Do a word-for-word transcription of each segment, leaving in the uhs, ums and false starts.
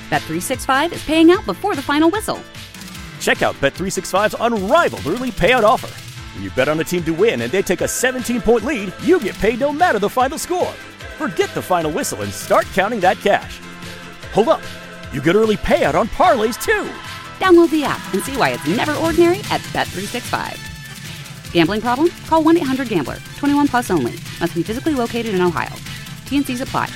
Bet three sixty-five is paying out before the final whistle. Check out Bet three sixty-five's unrivaled early payout offer. When you bet on a team to win and they take a seventeen-point lead, you get paid no matter the final score. Forget the final whistle and start counting that cash. Hold up. You get early payout on parlays, too. Download the app and see why it's never ordinary at Bet three sixty-five. Gambling problem? Call one eight hundred gambler. twenty-one plus only. Must be physically located in Ohio. T and C's apply.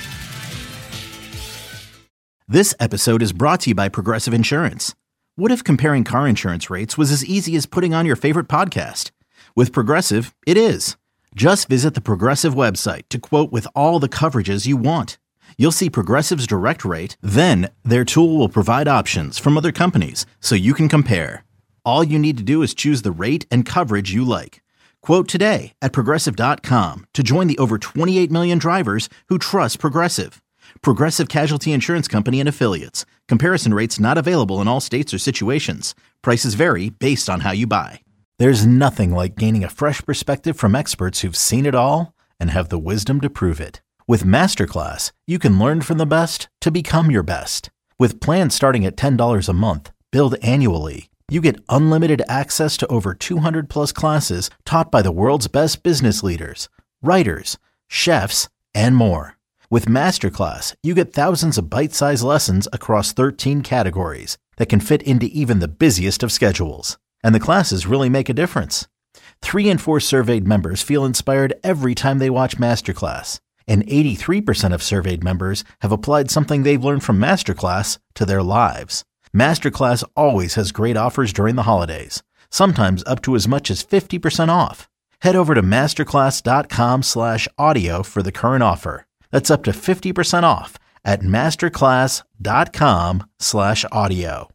This episode is brought to you by Progressive Insurance. What if comparing car insurance rates was as easy as putting on your favorite podcast? With Progressive, it is. Just visit the Progressive website to quote with all the coverages you want. You'll see Progressive's direct rate, then their tool will provide options from other companies so you can compare. All you need to do is choose the rate and coverage you like. Quote today at Progressive dot com to join the over twenty-eight million drivers who trust Progressive. Progressive Casualty Insurance Company and Affiliates. Comparison rates not available in all states or situations. Prices vary based on how you buy. There's nothing like gaining a fresh perspective from experts who've seen it all and have the wisdom to prove it. With Masterclass, you can learn from the best to become your best. With plans starting at ten dollars a month, billed annually, you get unlimited access to over two hundred plus classes taught by the world's best business leaders, writers, chefs, and more. With Masterclass, you get thousands of bite-sized lessons across thirteen categories that can fit into even the busiest of schedules. And the classes really make a difference. Three in four surveyed members feel inspired every time they watch Masterclass. And eighty-three percent of surveyed members have applied something they've learned from Masterclass to their lives. Masterclass always has great offers during the holidays, sometimes up to as much as fifty percent off. Head over to masterclass.com slash audio for the current offer. That's up to fifty percent off at masterclass.com slash audio.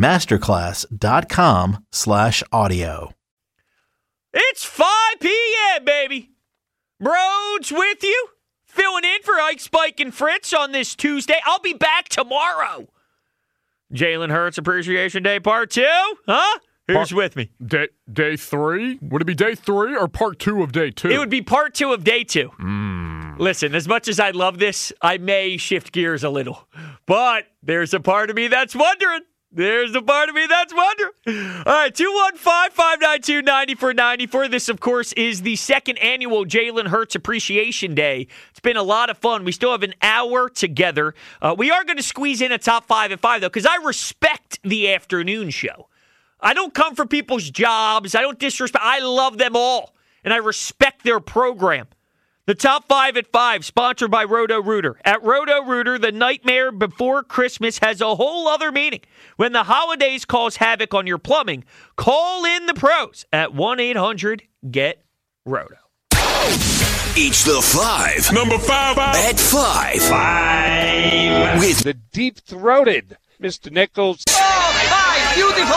Masterclass.com slash audio. It's five p.m., baby. Broads with you. Filling in for Ike, Spike, and Fritz on this Tuesday. I'll be back tomorrow. Jalen Hurts Appreciation Day Part two? Huh? Who's part, with me? Day, day three? Would it be day three or part two of day two? It would be part two of day two. Mm. Listen, as much as I love this, I may shift gears a little. But there's a part of me that's wondering. There's a part of me that's wondering. All right, two one five, five nine two, nine four nine four. This, of course, is the second annual Jalen Hurts Appreciation Day. It's been a lot of fun. We still have an hour together. Uh, we are going to squeeze in a top five at five, though, because I respect the afternoon show. I don't come for people's jobs. I don't disrespect. I love them all, and I respect their program. The top five at five, sponsored by Roto-Rooter. At Roto-Rooter, the nightmare before Christmas has a whole other meaning. When the holidays cause havoc on your plumbing, call in the pros at one eight hundred get roto. Each the five. Number five. At five. Five. With the deep-throated Mister Nichols. Oh, five. Beautiful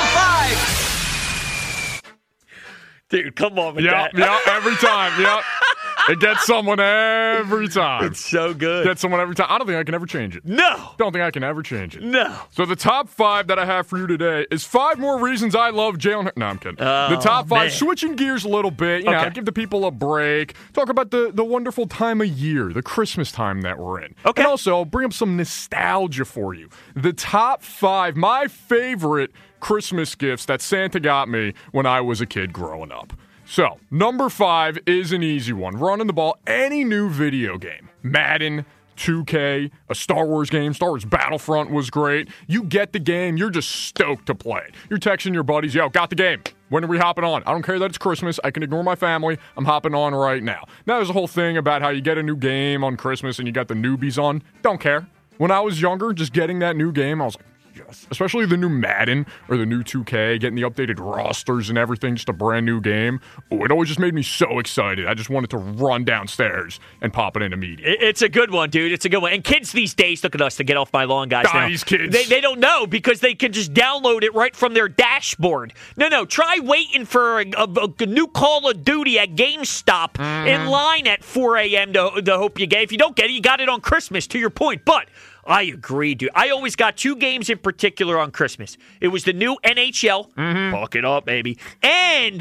five. Dude, come on with yep, that. Yep, every time. Yep. It gets someone every time. It's so good. Gets someone every time. I don't think I can ever change it. No. Don't think I can ever change it. No. So the top five that I have for you today is five more reasons I love Jalen. No, I'm kidding. Oh, the top five, man. switching gears a little bit. You okay. know, give the people a break. Talk about the, the wonderful time of year, the Christmas time that we're in. Okay. And also, I'll bring up some nostalgia for you. The top five, my favorite Christmas gifts that Santa got me when I was a kid growing up. So, number five is an easy one. Running the ball, any new video game. Madden, two K, a Star Wars game. Star Wars Battlefront was great. You get the game, you're just stoked to play it. You're texting your buddies, yo, got the game. When are we hopping on? I don't care that it's Christmas. I can ignore my family. I'm hopping on right now. Now, there's a whole thing about how you get a new game on Christmas and you got the newbies on. Don't care. When I was younger, just getting that new game, I was like, yes. Especially the new Madden or the new two K, getting the updated rosters and everything, just a brand new game. Oh, it always just made me so excited. I just wanted to run downstairs and pop it in immediately. It's a good one, dude. It's a good one. And kids these days, look at us to get off my lawn, guys. Ah, now. These kids. They, they don't know because they can just download it right from their dashboard. No, no. Try waiting for a, a, a new Call of Duty at GameStop mm-hmm. in line at four a.m. to, to hope you get it. If you don't get it, you got it on Christmas, to your point. But I agree, dude. I always got two games in particular on Christmas. It was the new N H L, mm-hmm. Buck it up, baby, and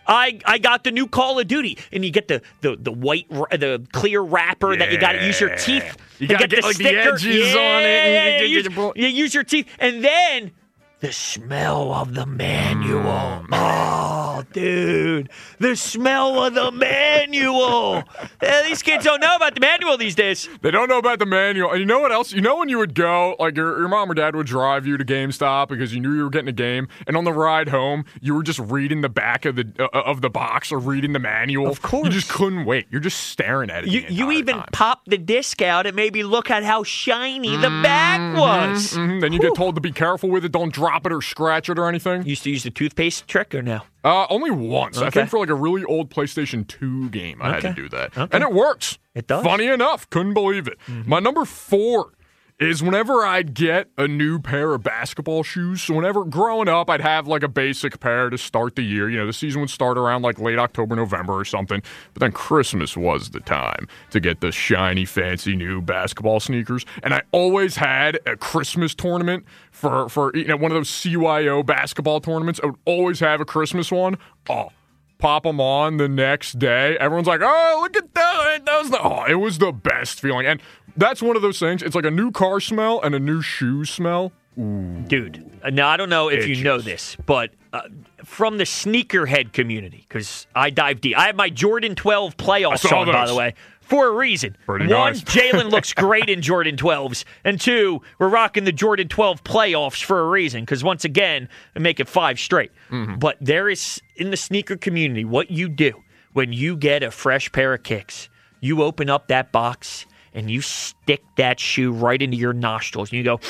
I, I got the new Call of Duty, and you get the the, the white, the clear wrapper yeah. that you got to use your teeth. You got to get, get the, like, the edges yeah, on it. And you, use, you use your teeth, and then the smell of the manual. Mm. Oh, dude, the smell of the manual. Yeah, these kids don't know about the manual these days. They don't know about the manual. And you know what else? You know when you would go, like your, your mom or dad would drive you to GameStop because you knew you were getting a game, and on the ride home, you were just reading the back of the uh, of the box or reading the manual. Of course. You just couldn't wait. You're just staring at it. You, the you even time. popped the disc out and maybe look at how shiny mm-hmm, the back was. Mm-hmm. Then you Whew. get told to be careful with it. Don't drop it or scratch it or anything. You used to use the toothpaste trick or no? Uh, only once. Okay. I think for like a really old PlayStation two game, I okay. had to do that. Okay. And it works. It does. Funny enough. Couldn't believe it. Mm-hmm. My number four is whenever I'd get a new pair of basketball shoes. So whenever growing up, I'd have like a basic pair to start the year. You know, the season would start around like late October, November or something. But then Christmas was the time to get the shiny, fancy new basketball sneakers. And I always had a Christmas tournament for, for you know, one of those C Y O basketball tournaments. I would always have a Christmas one. Oh, pop them on the next day. Everyone's like, oh, look at that. that was the, oh, it was the best feeling. And that's one of those things. It's like a new car smell and a new shoe smell. Ooh. Dude, now I don't know if Itches. you know this, but uh, from the sneakerhead community, because I dive deep. I have my Jordan twelve playoffs on, by the way, for a reason. Pretty One, nice. Jalen looks great in Jordan twelves. And two, we're rocking the Jordan twelve playoffs for a reason, because once again, I make it five straight. Mm-hmm. But there is, in the sneaker community, what you do when you get a fresh pair of kicks, you open up that box and you stick that shoe right into your nostrils, and you go,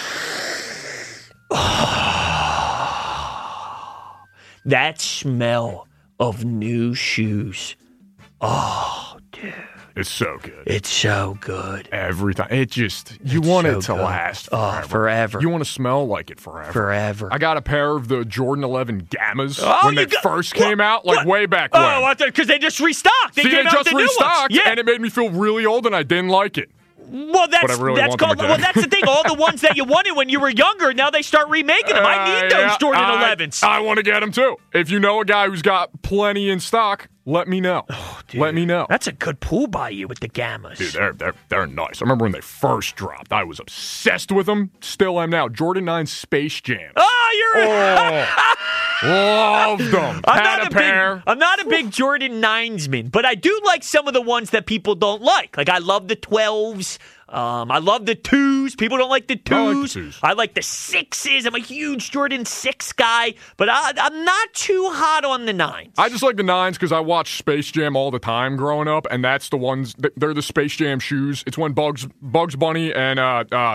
oh, that smell of new shoes. Oh, dude. It's so good. It's so good. Every time. It just, you It's want so it to good. last forever. Oh, forever. You want to smell like it forever. Forever. I got a pair of the Jordan eleven Gammas Oh, when they you got- first what? came out, like What? way back Oh, when. because they just restocked. They See, came they out just the new ones. restocked, Yeah. and it made me feel really old, and I didn't like it. Well, that's But I really that's want them called. again. Well, that's the thing. All the ones that you wanted when you were younger, now they start remaking them. I need Uh, those yeah, Jordan I- elevens. I want to get them too. If you know a guy who's got plenty in stock, let me know. Oh, let me know. That's a good pool by you with the Gammas. Dude, they're, they're, they're nice. I remember when they first dropped. I was obsessed with them. Still am now. Jordan nine Space Jam. Oh, you're. Oh, loved them. I'm Had not a, a pair. Big, I'm not a big Jordan nines-man, but I do like some of the ones that people don't like. Like, I love the twelves. Um, I love the twos. People don't like the twos. I like the twos. I like the sixes. I'm a huge Jordan six guy, but I, I'm not too hot on the nines. I just like the nines because I watched Space Jam all the time growing up, and that's the ones. They're the Space Jam shoes. It's when Bugs Bugs Bunny and uh, uh,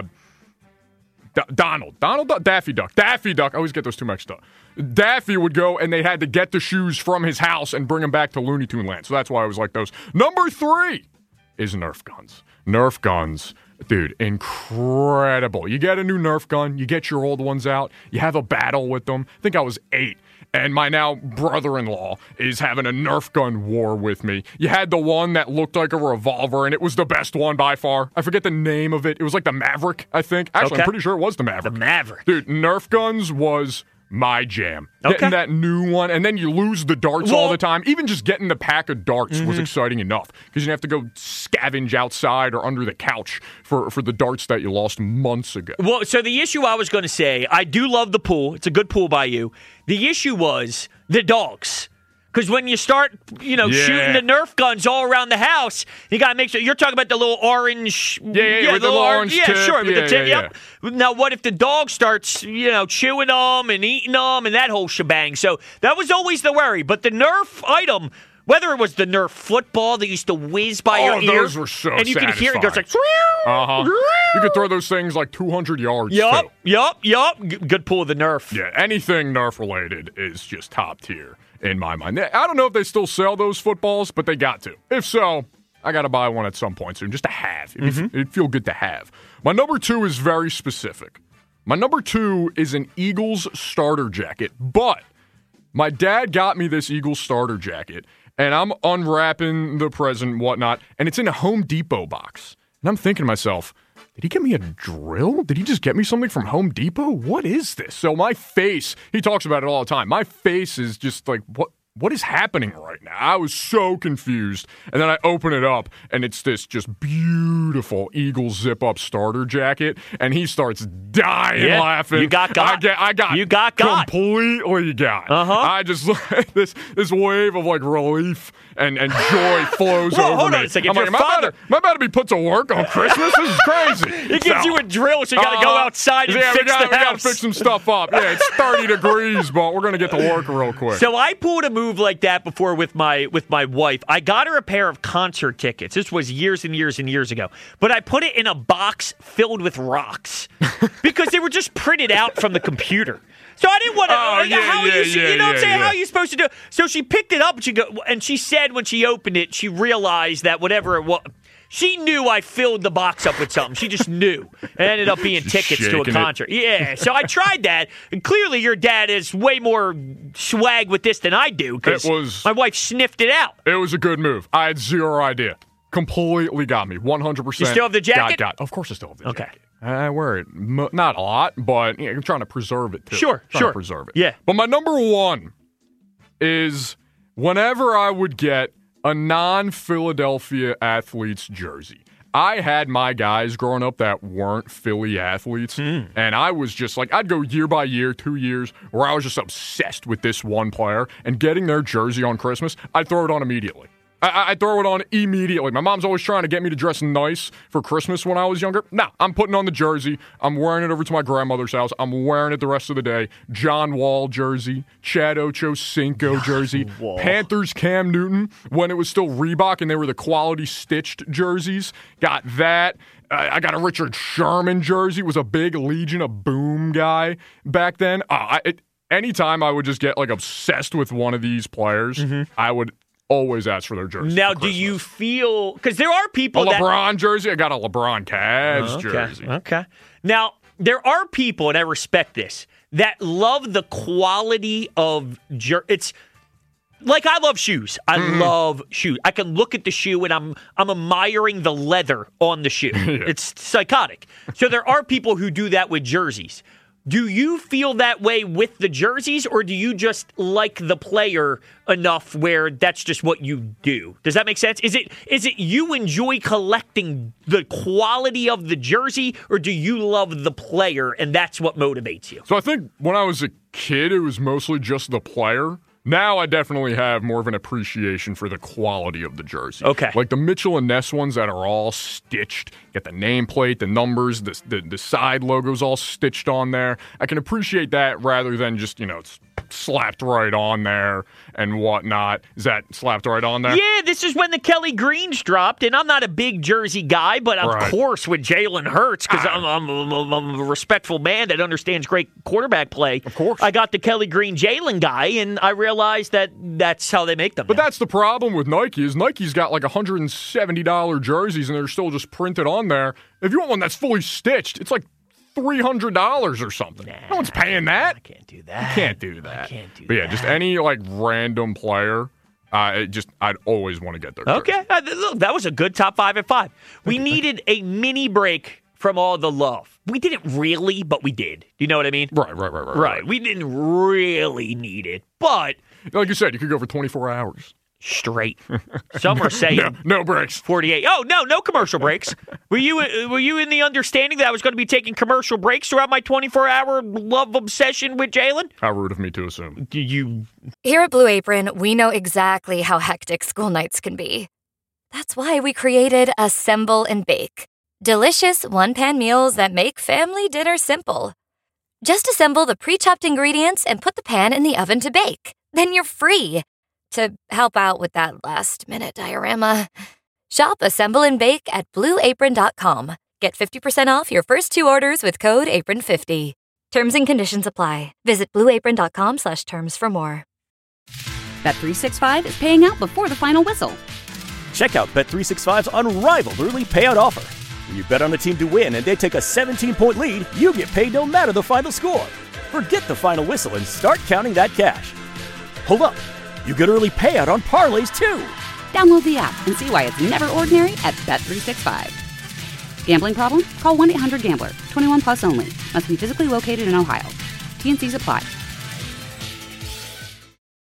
D- Donald, Donald, Duck? Daffy Duck, Daffy Duck. I always get those two mixed up. Daffy would go, and they had to get the shoes from his house and bring them back to Looney Tune Land. So that's why I was like those. Number three is Nerf guns. Nerf guns, dude, incredible. You get a new Nerf gun, you get your old ones out, you have a battle with them. I think I was eight, and my now brother-in-law is having a Nerf gun war with me. You had the one that looked like a revolver, and it was the best one by far. I forget the name of it. It was like the Maverick, I think. Actually, Okay. I'm pretty sure it was the Maverick. The Maverick. Dude, Nerf guns was my jam. Okay. Getting that new one, and then you lose the darts Well- all the time. Even just getting the pack of darts was exciting enough because you didn't have to go scavenge outside or under the couch for, for the darts that you lost months ago. Well, so the issue I was going to say, I do love the pool. It's a good pool by you. The issue was the dogs. Because when you start, you know, Yeah. shooting the Nerf guns all around the house, you got to make sure. You're talking about the little orange. Yeah, yeah, yeah, with the little orange Yeah, tip. sure. With Yeah, the tip, yeah, yep. Now, what if the dog starts, you know, chewing them and eating them and that whole shebang? So that was always the worry. But the Nerf item, whether it was the Nerf football that used to whiz by Oh, your ear. those were so And you could hear it goes like. Uh-huh. You could throw those things like two hundred yards, Yup, too. yup, yup. G- Good pull of the Nerf. Yeah, anything Nerf-related is just top tier in my mind. I don't know if they still sell those footballs, but they got to. If so, I got to buy one at some point soon, just to have. It'd, mm-hmm. it'd feel good to have. My number two is very specific. My number two is an Eagles starter jacket, but my dad got me this Eagles starter jacket, and I'm unwrapping the present and whatnot, and it's in a Home Depot box. And I'm thinking to myself, did he get me a drill? Did he just get me something from Home Depot? What is this? So my face, he talks about it all the time. My face is just like, what? what is happening right now? I was so confused. And then I open it up, and it's this just beautiful Eagles zip-up starter jacket, and he starts dying Yeah, laughing. you got got. I, get, I got You got got. completely got. Uh-huh. I just, this this wave of, like, relief and, and joy flows Whoa, over hold me. on a second. I'm Your like, am I, about father- to, am I about to be put to work on Christmas? This is crazy. He gives So- you a drill, so you got to go uh, outside and yeah, fix we got, the we got house. to fix some stuff up. Yeah, it's thirty degrees, but we're going to get to work real quick. So I pulled a move like that before with my with my wife. I got her a pair of concert tickets. This was years and years and years ago. But I put it in a box filled with rocks because they were just printed out from the computer. So I didn't want to. Oh, like, yeah, how are yeah, you? yeah, you know what I'm yeah, saying? yeah. How are you supposed to do? So she picked it up and she go, and she said when she opened it, she realized that whatever it was. She knew I filled the box up with something. She just knew. It ended up being Just tickets to a shaking it. concert. Yeah. So I tried that. And clearly your dad is way more swag with this than I do because It was- my wife sniffed it out. It was a good move. I had zero idea. Completely got me. one hundred percent. You still have the jacket? Got, got. Of course I still have the Okay. jacket. I wear it. M- not a lot, but you know, I'm trying to preserve it, too. Sure, trying sure. to preserve it. Yeah. But my number one is whenever I would get a non-Philadelphia athlete's jersey. I had my guys growing up that weren't Philly athletes, Hmm. and I was just like, I'd go year by year, two years, where I was just obsessed with this one player, and getting their jersey on Christmas, I'd throw it on immediately. I, I throw it on immediately. My mom's always trying to get me to dress nice for Christmas when I was younger. No, I'm putting on the jersey. I'm wearing it over to my grandmother's house. I'm wearing it the rest of the day. John Wall jersey, Chad Ochocinco jersey, Panthers Cam Newton when it was still Reebok and they were the quality stitched jerseys. Got that. Uh, I got a Richard Sherman jersey. Was a big Legion of Boom guy back then. Uh, I, it, anytime I would just get like obsessed with one of these players, I would always ask for their jersey. Now, for do you Christmas. feel because there are a people that LeBron jersey? I got a LeBron Cavs okay, jersey. Okay. Now, there are people, and I respect this, that love the quality of jer- it's like I love shoes. I Mm-hmm. love shoes. I can look at the shoe and I'm I'm admiring the leather on the shoe. It's psychotic. So there are people who do that with jerseys. Do you feel that way with the jerseys, or do you just like the player enough where that's just what you do? Does that make sense? Is it is it you enjoy collecting the quality of the jersey, or do you love the player and that's what motivates you? So I think when I was a kid, it was mostly just the player. Now I definitely have more of an appreciation for the quality of the jersey. Okay. Like the Mitchell and Ness ones that are all stitched, get the nameplate, the numbers, the, the the side logos all stitched on there. I can appreciate that rather than just, you know, it's slapped right on there and whatnot. Is that slapped right on there? Yeah, this is when the Kelly Greens dropped, and I'm not a big jersey guy, but of Right. course with Jalen Hurts, because I'm, I'm, I'm, I'm a respectful man that understands great quarterback play. Of course. I got the Kelly Green Jalen guy, and I realized that that's how they make them. But now. that's the problem with Nike is Nike's got like one hundred seventy dollars jerseys and they're still just printed on there. If you want one that's fully stitched, it's like three hundred dollars or something. Nah, no one's paying that. I can't do that. You can't do that. I can't do but yeah, that. just any like random player, uh, it just I'd always want to get their jersey. Okay, uh, th- look, that was a good top five at five. We needed a mini break from all the love. We didn't really, but we did. Do you know what I mean? Right, right, right, right, Right. We didn't really need it, but Like you said, you could go for twenty-four hours. straight. Some are saying No, no breaks. forty-eight. Oh, no, no commercial breaks. Were you uh, were you in the understanding that I was going to be taking commercial breaks throughout my twenty-four hour love obsession with Jalen? How rude of me to assume. Do you Here at Blue Apron, we know exactly how hectic school nights can be. That's why we created Assemble and Bake. Delicious one-pan meals that make family dinner simple. Just assemble the pre-chopped ingredients and put the pan in the oven to bake. Then you're free to help out with that last-minute diorama. Shop Assemble and Bake at blue apron dot com. Get fifty percent off your first two orders with code apron fifty. Terms and conditions apply. Visit blue apron dot com slash terms for more. Bet three sixty-five is paying out before the final whistle. Check out Bet three sixty-five's unrivaled early payout offer. When you bet on a team to win and they take a seventeen-point lead, you get paid no matter the final score. Forget the final whistle and start counting that cash. Hold up. You get early payout on parlays, too. Download the app and see why it's never ordinary at Bet three sixty-five. Gambling problem? Call one eight hundred gambler. twenty-one plus only. Must be physically located in Ohio. T and C's apply.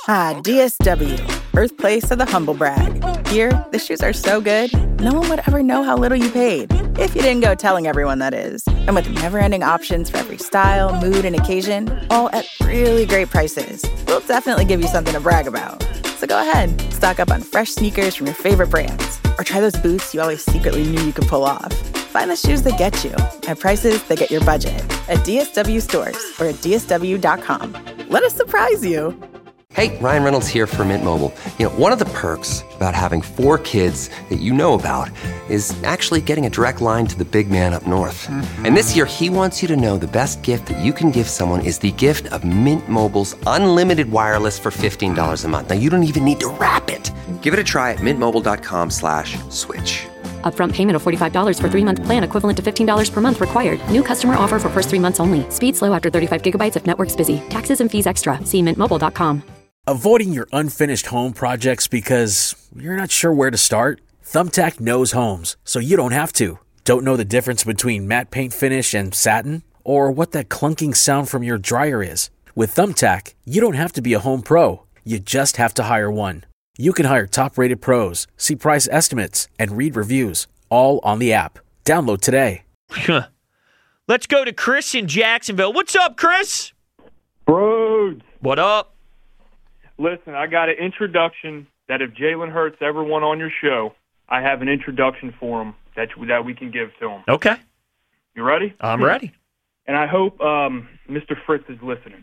Ah, D S W, birthplace of the humble brag. Here, the shoes are so good, no one would ever know how little you paid. If you didn't go telling everyone, that is. And with never-ending options for every style, mood, and occasion, all at really great prices, we'll definitely give you something to brag about. So go ahead, stock up on fresh sneakers from your favorite brands, or try those boots you always secretly knew you could pull off. Find the shoes that get you at prices that get your budget at D S W stores or at D S W dot com. Let us surprise you. Hey, Ryan Reynolds here for Mint Mobile. You know, one of the perks about having four kids that you know about is actually getting a direct line to the big man up north. Mm-hmm. And this year, he wants you to know the best gift that you can give someone is the gift of Mint Mobile's unlimited wireless for fifteen dollars a month. Now, you don't even need to wrap it. Give it a try at mintmobile.com slash switch. Upfront payment of forty-five dollars for three-month plan equivalent to fifteen dollars per month required. New customer offer for first three months only. Speed slow after thirty-five gigabytes if network's busy. Taxes and fees extra. See mint mobile dot com. Avoiding your unfinished home projects because you're not sure where to start? Thumbtack knows homes, so you don't have to. Don't know the difference between matte paint finish and satin? Or what that clunking sound from your dryer is? With Thumbtack, you don't have to be a home pro. You just have to hire one. You can hire top-rated pros, see price estimates, and read reviews, all on the app. Download today. Let's go to Chris in Jacksonville. What's up, Chris? Bros. What up? Listen, I got an introduction that if Jalen Hurts ever won on your show, I have an introduction for him that that we can give to him. Okay. You ready? I'm ready. And I hope um, Mister Fritz is listening.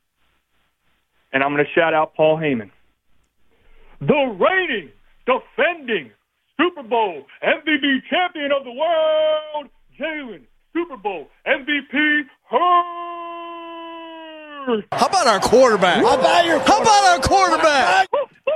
And I'm going to shout out Paul Heyman. The reigning, defending, Super Bowl M V P champion of the world, Jalen Super Bowl M V P Hurts. How about our quarterback? How about your quarterback? How about our quarterback?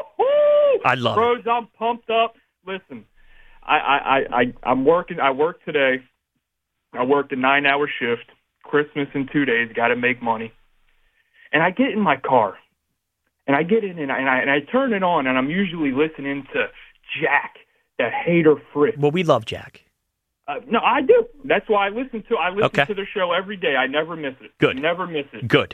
I love Bros, it. Bros, I'm pumped up. Listen, I, I, I, I'm working. I work today. I worked a nine-hour shift. Christmas in two days. Got to make money. And I get in my car, and I get in, and I, and I, and I turn it on, and I'm usually listening to Jack, the hater Fritz. Well, we love Jack. Uh, no, I do. That's why I listen to. I listen okay. to their show every day. I never miss it. Good. Never miss it. Good.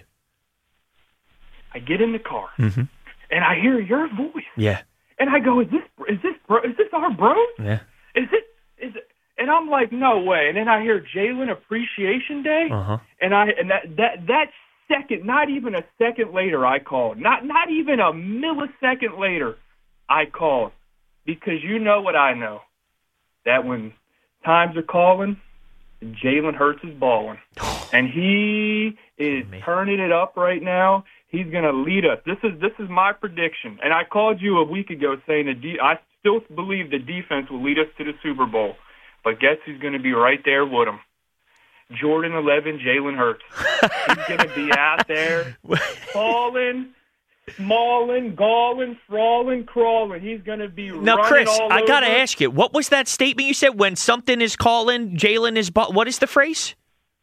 I get in the car, mm-hmm. and I hear your voice. Yeah. And I go, is this is this bro, is this our bro? Yeah. Is it is it? And I'm like, no way. And then I hear Jalen Appreciation Day, uh-huh. and I and that that that second, not even a second later, I called. Not not even a millisecond later, I called because you know what I know, that when times are calling, Jalen Hurts is balling, and he is turning it up right now. He's going to lead us. This is this is my prediction. And I called you a week ago saying that de- I still believe the defense will lead us to the Super Bowl. But guess who's going to be right there with him? Jordan eleven, Jalen Hurts. He's going to be out there falling, smalling, galling, frawling, crawling. He's going to be now, running Chris, all I got to over. ask you, what was that statement you said? When something is calling, Jalen is ball- what is the phrase?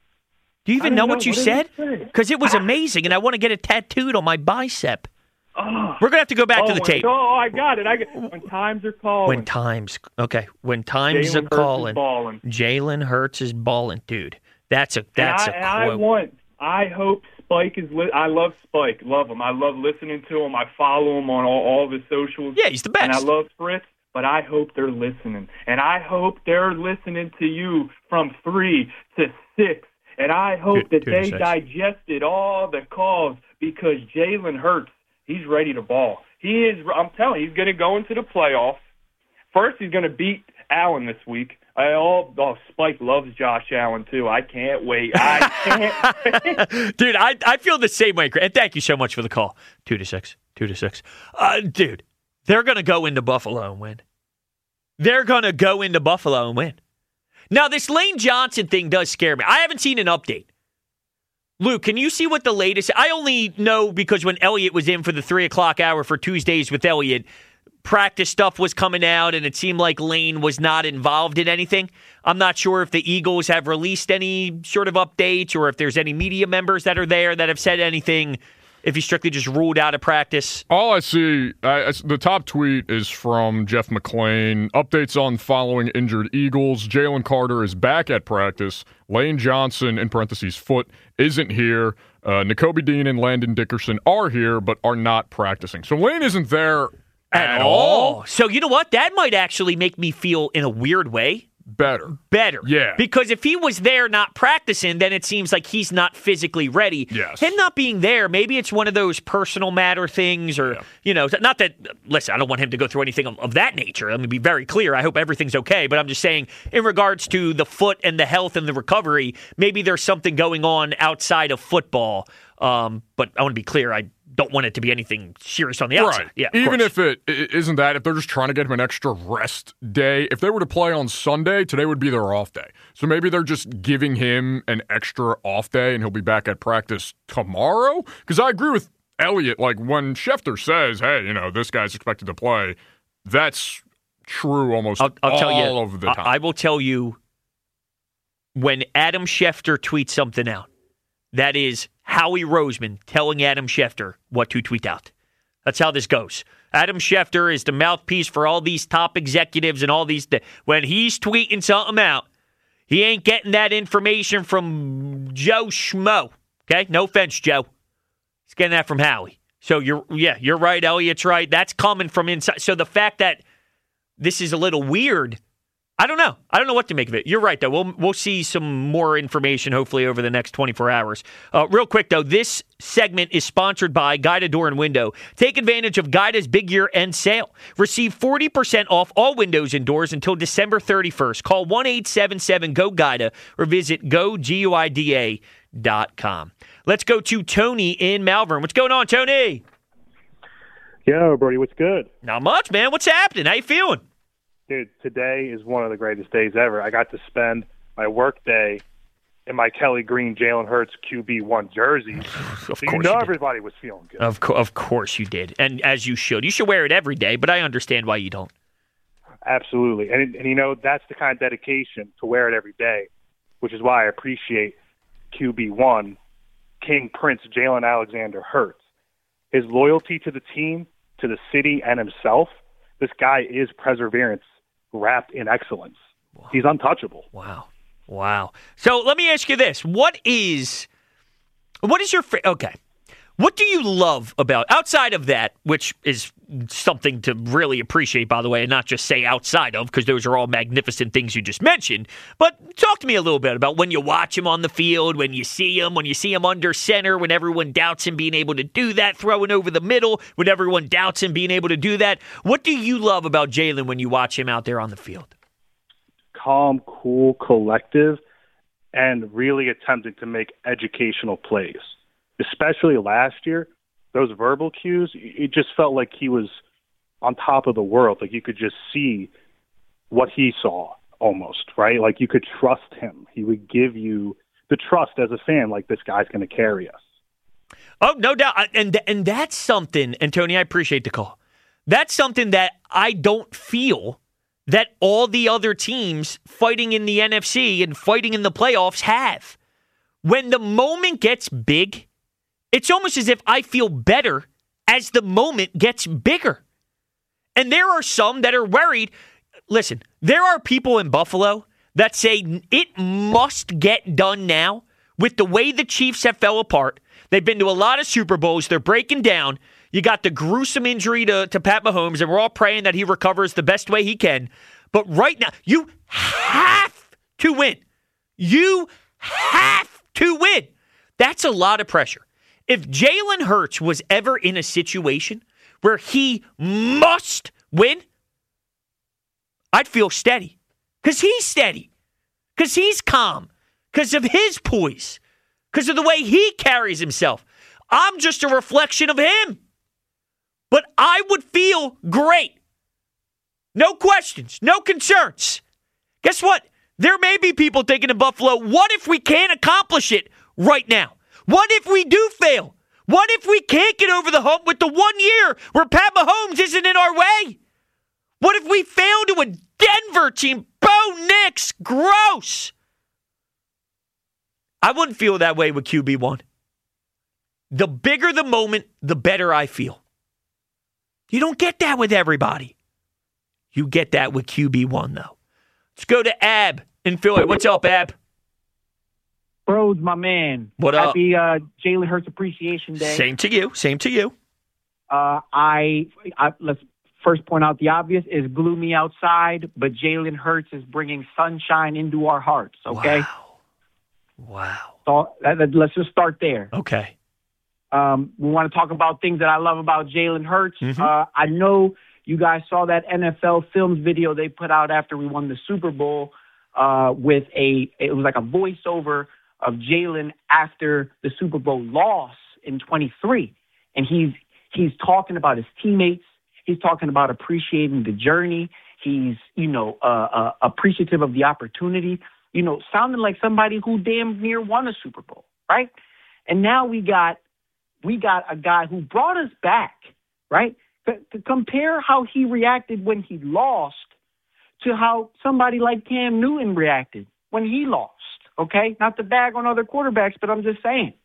Do you even know, know what you what said? Because it was amazing, and I want to get it tattooed on my bicep. Oh. We're going to have to go back oh, to the when, tape. Oh, I got it. I got, when times are calling. When times, okay. When times Jalen are calling, balling. Jalen Hurts is balling, dude. That's a that's and I, a and quote. I want. I hope Spike is. Li- I love Spike. Love him. I love listening to him. I follow him on all, all of his socials. Yeah, he's the best. And I love Fritz. But I hope they're listening, and I hope they're listening to you from three to six. And I hope two, that two they digested all the calls because Jalen Hurts, he's ready to ball. He is. I'm telling you, he's going to go into the playoffs. First, he's going to beat Allen this week. I all oh, Spike loves Josh Allen too. I can't wait. I can't wait. Dude, I I feel the same way. And thank you so much for the call. Two to six. Two to six. Uh, dude, they're going to go into Buffalo and win. They're going to go into Buffalo and win. Now, this Lane Johnson thing does scare me. I haven't seen an update. Luke, can you see what the latest... I only know because when Elliott was in for the three o'clock hour for Tuesdays with Elliott, practice stuff was coming out, and it seemed like Lane was not involved in anything. I'm not sure if the Eagles have released any sort of updates or if there's any media members that are there that have said anything. if he's strictly just ruled out of practice. All I see, I, I, the top tweet is from Jeff McClain. Updates on following injured Eagles. Jalen Carter is back at practice. Lane Johnson, in parentheses, foot, isn't here. Uh, Nakobe Dean and Landon Dickerson are here, but are not practicing. So Lane isn't there at, at all. all. So you know what? That might actually make me feel, in a weird way, Better. Better. Yeah. Because if he was there not practicing, then it seems like he's not physically ready. Yes. Him not being there, maybe it's one of those personal matter things or, yeah. you know, not that, listen, I don't want him to go through anything of, of that nature. Let me be very clear. I hope everything's okay. But I'm just saying, in regards to the foot and the health and the recovery, maybe there's something going on outside of football. Um, but I want to be clear. I don't want it to be anything serious on the outside. Right. Yeah, Even course. if it, it isn't that, if they're just trying to get him an extra rest day, if they were to play on Sunday, today would be their off day. So maybe they're just giving him an extra off day and he'll be back at practice tomorrow. Because I agree with Elliot. Like when Schefter says, hey, you know, this guy's expected to play, that's true almost I'll, I'll all tell you, of the time. I, I will tell you when Adam Schefter tweets something out, that is Howie Roseman telling Adam Schefter what to tweet out. That's how this goes. Adam Schefter is the mouthpiece for all these top executives and all these. Th- when he's tweeting something out, he ain't getting that information from Joe Schmo. Okay? No offense, Joe. He's getting that from Howie. So you're, yeah, you're right, Elliot's right. That's coming from inside. So the fact that this is a little weird, I don't know. I don't know what to make of it. You're right, though. We'll we'll see some more information, hopefully, over the next twenty-four hours. Uh, real quick, though, this segment is sponsored by Guida Door and Window. Take advantage of Guida's big year-end sale. Receive forty percent off all windows and doors until December thirty-first. Call one eight seven seven G O Guida or visit go guida dot com. Let's go to Tony in Malvern. What's going on, Tony? Yo, Brody, what's good? Not much, man. What's happening? How you feeling? Dude, today is one of the greatest days ever. I got to spend my work day in my Kelly Green Jalen Hurts Q B one jersey. Of so course you know you everybody was feeling good. Of, co- of course you did, and as you should. You should wear it every day, but I understand why you don't. Absolutely. And, and you know, that's the kind of dedication to wear it every day, which is why I appreciate Q B one, King Prince Jalen Alexander Hurts. His loyalty to the team, to the city, and himself, this guy is perseverance wrapped in excellence. Wow. He's untouchable. Wow. Wow. So let me ask you this. What is, what is your, okay. What do you love about, outside of that, which is something to really appreciate, by the way, and not just say outside of, because those are all magnificent things you just mentioned, but talk to me a little bit about when you watch him on the field, when you see him, when you see him under center, when everyone doubts him being able to do that, throwing over the middle, when everyone doubts him being able to do that. What do you love about Jalen when you watch him out there on the field? Calm, cool, collective, and really attempting to make educational plays. Especially last year, those verbal cues, it just felt like he was on top of the world. Like you could just see what he saw almost, right? Like you could trust him. He would give you the trust as a fan, like this guy's going to carry us. Oh, no doubt. And, and that's something, and Tony, I appreciate the call. That's something that I don't feel that all the other teams fighting in the N F C and fighting in the playoffs have. When the moment gets big, it's almost as if I feel better as the moment gets bigger. And there are some that are worried. Listen, there are people in Buffalo that say it must get done now with the way the Chiefs have fell apart. They've been to a lot of Super Bowls. They're breaking down. You got the gruesome injury to, to Pat Mahomes, and we're all praying that he recovers the best way he can. But right now, you have to win. You have to win. That's a lot of pressure. If Jalen Hurts was ever in a situation where he must win, I'd feel steady. Because he's steady. Because he's calm. Because of his poise. Because of the way he carries himself. I'm just a reflection of him. But I would feel great. No questions. No concerns. Guess what? There may be people thinking in Buffalo, what if we can't accomplish it right now? What if we do fail? What if we can't get over the hump with the one year where Pat Mahomes isn't in our way? What if we fail to a Denver team? Bo Nix, gross. I wouldn't feel that way with Q B one. the bigger the moment, the better I feel. You don't get that with everybody. You get that with Q B one, though. Let's go to Ab in Philly. What's up, Ab? Bros, my man. What up? Happy uh, Jalen Hurts Appreciation Day. Same to you. Same to you. Uh, I, I let's first point out the obvious. It's gloomy outside, but Jalen Hurts is bringing sunshine into our hearts. Okay. Wow. Wow. So that, that, let's just start there. Okay. Um, we want to talk about things that I love about Jalen Hurts. Mm-hmm. Uh, I know you guys saw that N F L Films video they put out after we won the Super Bowl uh, with a it was like a voiceover of Jalen after the Super Bowl loss in twenty-three, and he's he's talking about his teammates. He's talking about appreciating the journey. He's you know uh, uh, appreciative of the opportunity. You know, sounding like somebody who damn near won a Super Bowl, right? And now we got we got a guy who brought us back, right? To, to compare how he reacted when he lost to how somebody like Cam Newton reacted when he lost. Okay, not to bag on other quarterbacks, but I'm just saying.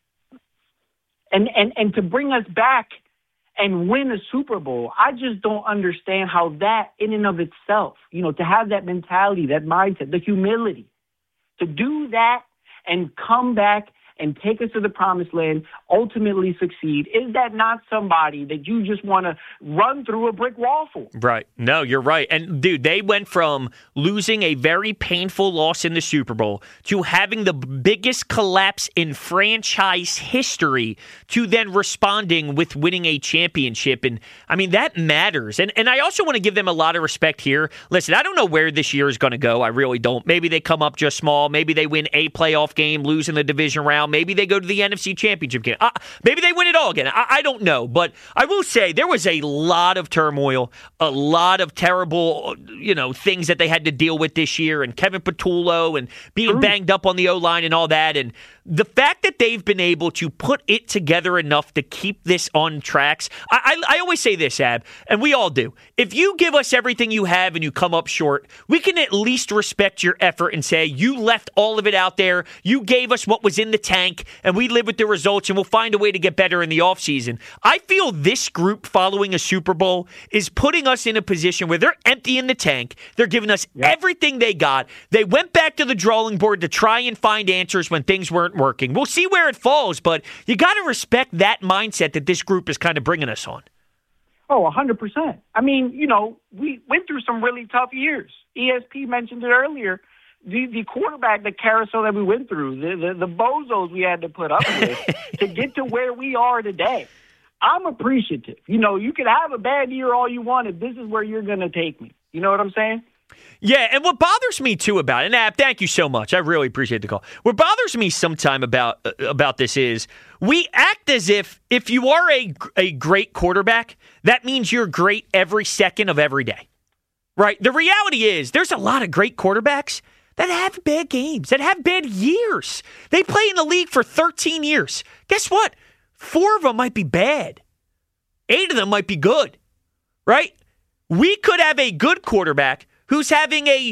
And and and to bring us back and win a Super Bowl, I just don't understand how that in and of itself, you know, to have that mentality, that mindset, the humility, to do that and come back and take us to the promised land, ultimately succeed. Is that not somebody that you just want to run through a brick wall for? Right. No, you're right. And, dude, they went from losing a very painful loss in the Super Bowl to having the biggest collapse in franchise history to then responding with winning a championship. And, I mean, that matters. And, and I also want to give them a lot of respect here. Listen, I don't know where this year is going to go. I really don't. Maybe they come up just small. Maybe they win a playoff game, lose in the division round. Maybe they go to the N F C Championship game. Uh, maybe they win it all again. I, I don't know. But I will say there was a lot of turmoil, a lot of terrible, you know, things that they had to deal with this year, and Kevin Patullo and being True. banged up on the O-line and all that. And the fact that they've been able to put it together enough to keep this on tracks, I, I, I always say this, Ab, and we all do. If you give us everything you have and you come up short, we can at least respect your effort and say you left all of it out there, you gave us what was in the tank, and we live with the results, and we'll find a way to get better in the offseason. I feel this group following a Super Bowl is putting us in a position where they're emptying the tank. They're giving us yep. everything they got. They went back to the drawing board to try and find answers when things weren't working. We'll see where it falls, but you got to respect that mindset that this group is kind of bringing us on. Oh, one hundred percent. I mean, you know, we went through some really tough years. E S P mentioned it earlier. The the quarterback, the carousel that we went through, the, the, the bozos we had to put up with to get to where we are today. I'm appreciative. You know, you can have a bad year all you want if this is where you're going to take me. You know what I'm saying? Yeah, and what bothers me, too, about it, and Ab, thank you so much. I really appreciate the call. What bothers me sometime about uh, about this is we act as if if you are a, a great quarterback, that means you're great every second of every day, right? The reality is there's a lot of great quarterbacks that have bad games, that have bad years. They play in the league for thirteen years. Guess what? Four of them might be bad. Eight of them might be good, right? We could have a good quarterback who's having a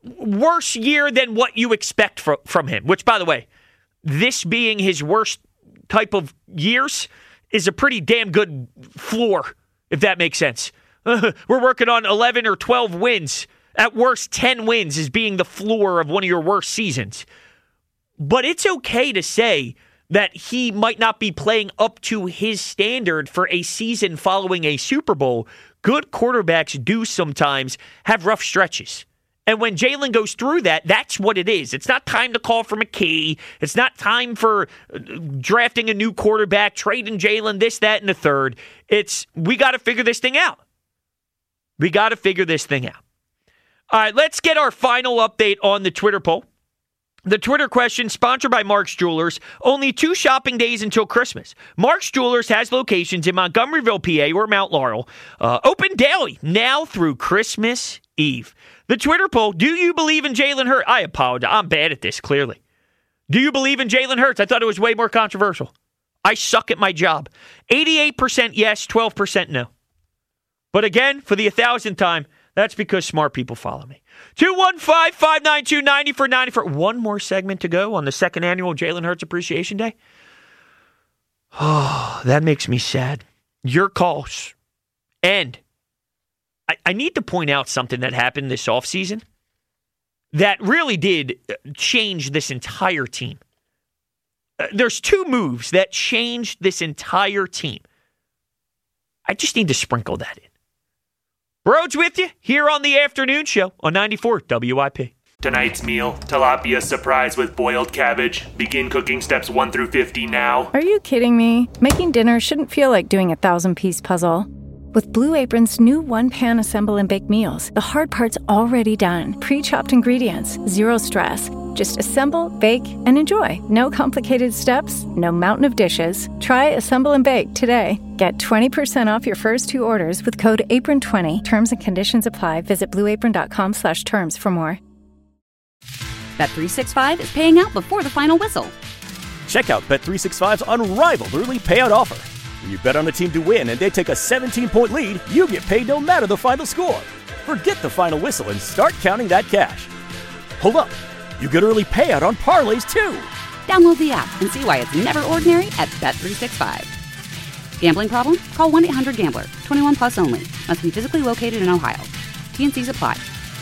worse year than what you expect from, from him, which, by the way, this being his worst type of years is a pretty damn good floor, if that makes sense. We're working on eleven or twelve wins. At worst, ten wins is being the floor of one of your worst seasons. But it's okay to say that he might not be playing up to his standard for a season following a Super Bowl. Good quarterbacks do sometimes have rough stretches. And when Jalen goes through that, that's what it is. It's not time to call for McKee. It's not time for drafting a new quarterback, trading Jalen, this, that, and the third. It's, we got to figure this thing out. We got to figure this thing out. All right, let's get our final update on the Twitter poll. The Twitter question, sponsored by Mark's Jewelers. Only two shopping days until Christmas. Mark's Jewelers has locations in Montgomeryville, P A, or Mount Laurel. Uh, open daily, now through Christmas Eve. The Twitter poll, do you believe in Jalen Hurts? I apologize. I'm bad at this, clearly. Do you believe in Jalen Hurts? I thought it was way more controversial. I suck at my job. eighty-eight percent yes, twelve percent no. But again, for the thousandth time, that's because smart people follow me. two one five, five nine two, nine four nine four. One more segment to go on the second annual Jalen Hurts Appreciation Day. Oh, that makes me sad. Your calls. And I, I need to point out something that happened this offseason that really did change this entire team. Uh, there's two moves that changed this entire team. I just need to sprinkle that in. Broads with you here on the afternoon show on ninety-four W I P. Tonight's meal, tilapia surprise with boiled cabbage. Begin cooking steps one through fifty now. Are you kidding me? Making dinner shouldn't feel like doing a thousand-piece puzzle. With Blue Apron's new one-pan assemble and bake meals, the hard part's already done. Pre-chopped ingredients, zero stress. Just assemble, bake, and enjoy. No complicated steps, no mountain of dishes. Try Assemble and Bake today. Get twenty percent off your first two orders with code apron twenty. Terms and conditions apply. Visit blueapron.com slash terms for more. Bet three sixty-five is paying out before the final whistle. Check out Bet three sixty-five's unrivaled early payout offer. When you bet on a team to win and they take a seventeen-point lead, you get paid no matter the final score. Forget the final whistle and start counting that cash. Hold up. You get early payout on parlays, too. Download the app and see why it's never ordinary at Bet three sixty-five. Gambling problem? Call one eight hundred gambler. twenty-one plus only. Must be physically located in Ohio. T N Cs apply.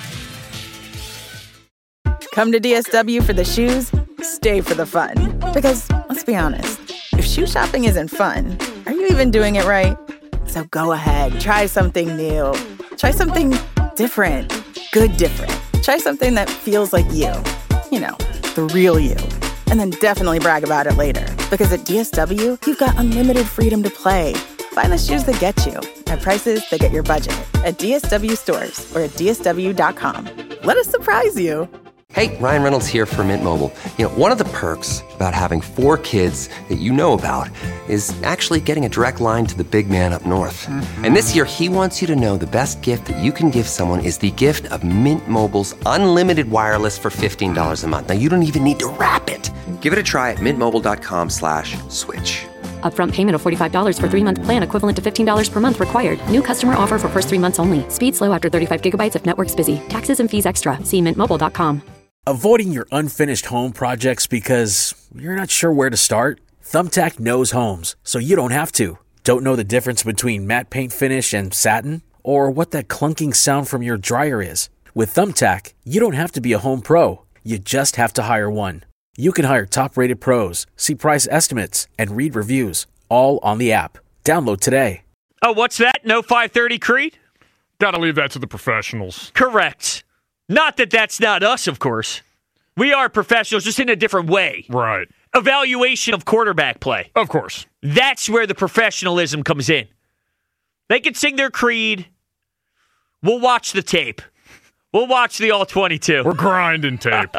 Come to D S W for the shoes, stay for the fun. Because, let's be honest, if shoe shopping isn't fun, are you even doing it right? So go ahead, try something new. Try something different. Good different. Try something that feels like you. You know, the real you. And then definitely brag about it later. Because at D S W, you've got unlimited freedom to play. Find the shoes that get you at prices that get your budget at D S W stores or at D S W dot com. Let us surprise you. Hey, Ryan Reynolds here for Mint Mobile. You know, one of the perks about having four kids that you know about is actually getting a direct line to the big man up north. Mm-hmm. And this year, he wants you to know the best gift that you can give someone is the gift of Mint Mobile's unlimited wireless for fifteen dollars a month. Now, you don't even need to wrap it. Give it a try at mintmobile.com slash switch. Upfront payment of forty-five dollars for three-month plan equivalent to fifteen dollars per month required. New customer offer for first three months only. Speed slow after thirty-five gigabytes if network's busy. Taxes and fees extra. See mint mobile dot com. Avoiding your unfinished home projects because you're not sure where to start? Thumbtack knows homes, so you don't have to. Don't know the difference between matte paint finish and satin? Or what that clunking sound from your dryer is? With Thumbtack, you don't have to be a home pro. You just have to hire one. You can hire top-rated pros, see price estimates, and read reviews, all on the app. Download today. Oh, what's that? No five thirty Creed? Gotta leave that to the professionals. Correct. Not that that's not us, of course. We are professionals, just in a different way. Right. Evaluation of quarterback play. Of course. That's where the professionalism comes in. They can sing their creed. We'll watch the tape. We'll watch the all twenty-two. We're grinding tape.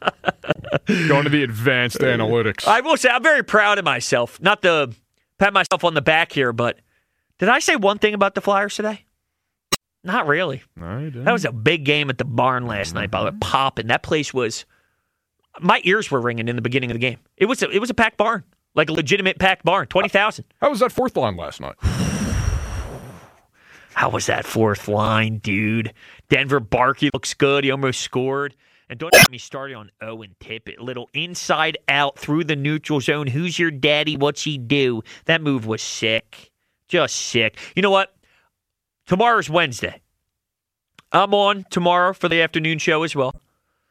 Going to the advanced analytics. I will say, I'm very proud of myself. Not to pat myself on the back here, but did I say one thing about the Flyers today? Not really. No, you didn't. That was a big game at the barn last night, by the way. Popping. That place was... My ears were ringing in the beginning of the game. It was a, it was a packed barn. Like a legitimate packed barn. twenty thousand. How was that fourth line last night? How was that fourth line, dude? Denver Barkey looks good. He almost scored. And don't get me started on Owen Tippett. Little inside out through the neutral zone. Who's your daddy? What's he do? That move was sick. Just sick. You know what? Tomorrow's Wednesday. I'm on tomorrow for the afternoon show as well.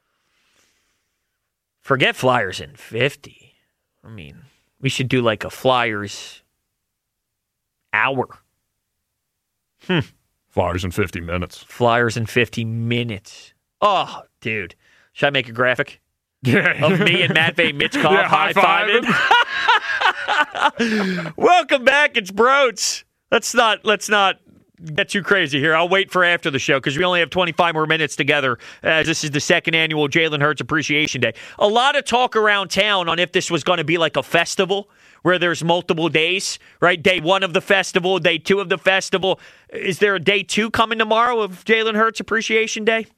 Forget Flyers in fifty. I mean, we should do like a Flyers hour. Hmm. Flyers in fifty minutes. Flyers in fifty minutes. Oh, dude. Should I make a graphic? Yeah. Of me and Matt Vay Mitchkov yeah, high-fiving? Welcome back. It's Broads. Let's not, let's not get too crazy here. I'll wait for after the show because we only have twenty-five more minutes together as this is the second annual Jalen Hurts Appreciation Day. A lot of talk around town on if this was going to be like a festival where there's multiple days, right? Day one of the festival, day two of the festival. Is there a day two coming tomorrow of Jalen Hurts Appreciation Day?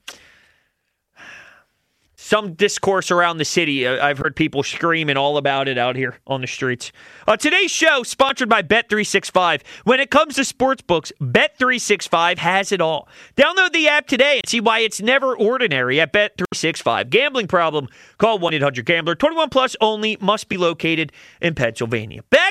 Some discourse around the city. I've heard people screaming all about it out here on the streets. Uh, today's show, sponsored by Bet three sixty-five. When it comes to sportsbooks, Bet three sixty-five has it all. Download the app today and see why it's never ordinary at Bet three sixty-five. Gambling problem? Call one eight hundred gambler. twenty-one plus only. Must be located in Pennsylvania. Back to the phone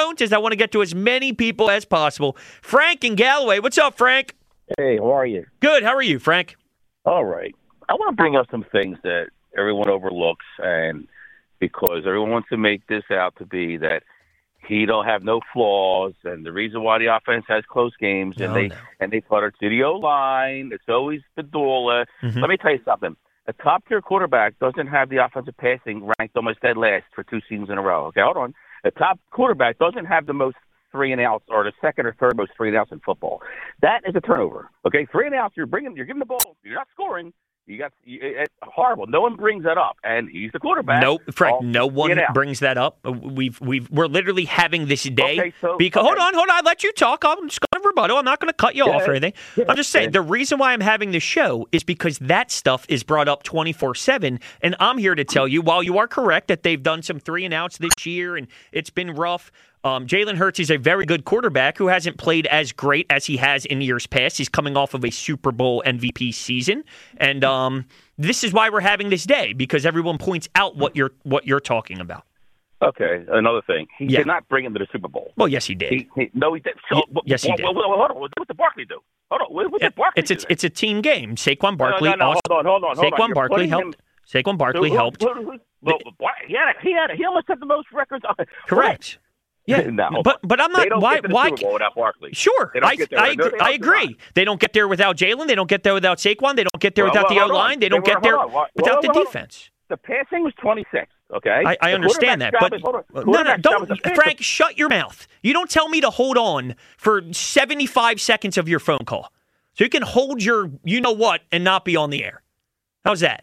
don't, is I want to get to as many people as possible. Frank in Galloway. What's up, Frank? Hey, how are you? Good. How are you, Frank? All right. I want to bring up some things that everyone overlooks, and because everyone wants to make this out to be that he don't have no flaws, and the reason why the offense has close games, and No, they no. and they clutter to the O-line. It's always Padula. Mhm. Let me tell you something. A top-tier quarterback doesn't have the offensive passing ranked almost dead last for two seasons in a row. Okay, hold on. A top quarterback doesn't have the most three and outs, or the second or third most three and outs in football. That is a turnover. Okay, three and outs. You're bringing, you're giving the ball. You're not scoring. You got you, it's horrible. No one brings that up, and he's the quarterback. No, Frank. All No one three and out. brings that up. We've we've we're literally having this day. Okay, so- because okay. hold on, hold on. I let you talk. I'm just going to rebuttal. I'm not going to cut you Yeah. off or anything. Yeah. I'm just saying Yeah. the reason why I'm having this show is because that stuff is brought up twenty-four seven, and I'm here to tell you, while you are correct that they've done some three and outs this year and it's been rough. Um, Jalen Hurts is a very good quarterback who hasn't played as great as he has in years past. He's coming off of a Super Bowl M V P season, and um, this is why we're having this day, because everyone points out what you're what you're talking about. Okay, another thing. He Yeah. did not bring him to the Super Bowl. Well, yes, he did. He, he, no, he did. So, Y- yes, he well, did. Well, well, hold on. What did Barkley do? Hold on. What, what Yeah, did Barkley it's, do? it's it's a team game. Saquon Barkley. no, no, also, hold on, hold on, hold on. Saquon You're Barkley putting helped. him- Saquon Barkley Who- who- helped. who- who- well, why- he had, a, he had, a, he almost had the most records. Correct. Yeah, No, but but I'm They not. don't Why? get to the Why? Super Bowl without Barkley. Sure, They don't I get there I, without- agree, they I don't do agree. They don't get there without Jalen. They don't get there without Saquon. They don't get there Well, without well, the O hold on. line. They don't They get were- there hold on. Well, without the hold on. defense. The passing was twenty-six, okay? I, I The understand that, quarterback's but job is- hold on. no, no, Quarterback's job is don't, to pass Frank, shut your mouth. You don't tell me to hold on for seventy-five seconds of your phone call, so you can hold your, you know what, and not be on the air. How's that?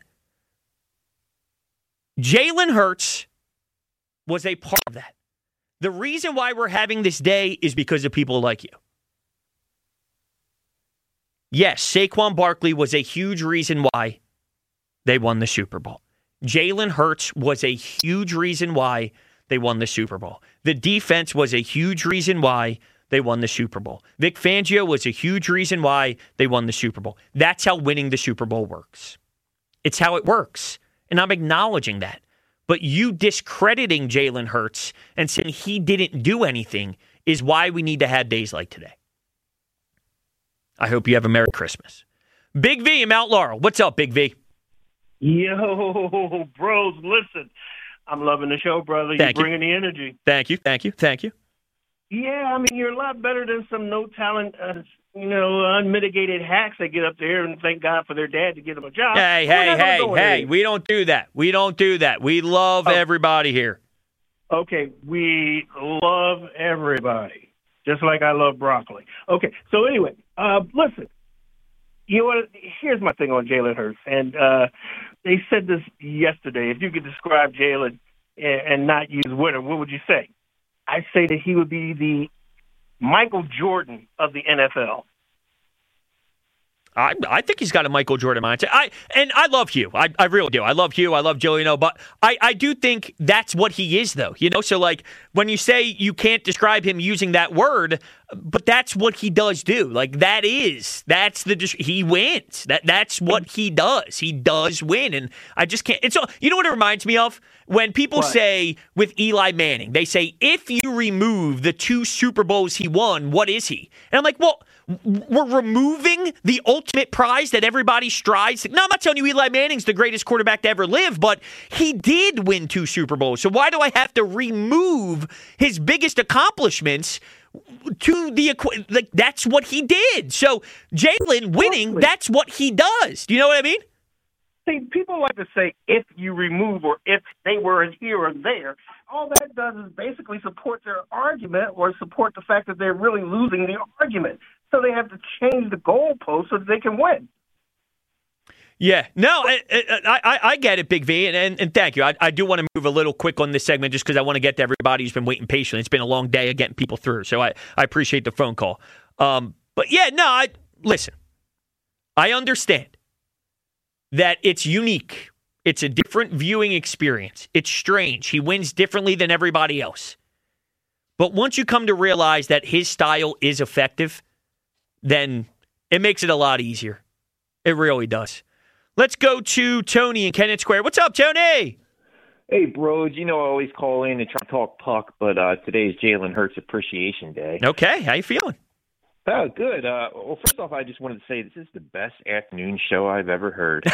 Jalen Hurts was a part of that. The reason why we're having this day is because of people like you. Yes, Saquon Barkley was a huge reason why they won the Super Bowl. Jalen Hurts was a huge reason why they won the Super Bowl. The defense was a huge reason why they won the Super Bowl. Vic Fangio was a huge reason why they won the Super Bowl. That's how winning the Super Bowl works. It's how it works. And I'm acknowledging that. But you discrediting Jalen Hurts and saying he didn't do anything is why we need to have days like today. I hope you have a Merry Christmas. Big V in Mount Laurel. What's up, Big V? Yo, bros, listen. I'm loving the show, brother. Thank you. You're bringing the energy. Thank you, thank you, thank you. Yeah, I mean, you're a lot better than some no-talent, uh, you know, unmitigated hacks that get up there and thank God for their dad to get them a job. Hey, We're hey, not gonna hey, go hey, there. we don't do that. We don't do that. We love Oh. everybody here. Okay, we love everybody, just like I love broccoli. Okay, so anyway, uh, listen, you know what? Here's my thing on Jalen Hurts, and uh, they said this yesterday. If you could describe Jalen and, and not use winner, what would you say? I say that he would be the Michael Jordan of the N F L. I I think he's got a Michael Jordan mindset. I and I love Hugh. I, I really do. I love Hugh. I love Giuliano. But I, I do think that's what he is, though. You know, so like when you say you can't describe him using that word, but that's what he does do. Like that is that's the he wins. That that's what he does. He does win, and I just can't. It's all, you know what it reminds me of when people What? say with Eli Manning. They say if you remove the two Super Bowls he won, what is he? And I'm like, well. We're removing the ultimate prize that everybody strives. No, I'm not telling you Eli Manning's the greatest quarterback to ever live, but he did win two Super Bowls. So why do I have to remove his biggest accomplishments to the equ- like? That's what he did. So Jalen winning, that's what he does. Do you know what I mean? See, people like to say if you remove or if they were here or there. All that does is basically support their argument or support the fact that they're really losing the argument. So they have to change the goalpost so that they can win. Yeah, no, I, I, I, I get it, Big V, and, and, and thank you. I, I do want to move a little quick on this segment just because I want to get to everybody who's been waiting patiently. It's been a long day of getting people through, so I, I appreciate the phone call. Um, but yeah, no, I listen, I understand that it's unique. It's a different viewing experience. It's strange. He wins differently than everybody else. But once you come to realize that his style is effective, then it makes it a lot easier. It really does. Let's go to Tony in Kennett Square. What's up, Tony? Hey, bros, you know I always call in and try to talk puck, but uh, today is Jalen Hurts Appreciation Day. Okay, how you feeling? Oh, good. Uh, well, first off, I just wanted to say this is the best afternoon show I've ever heard.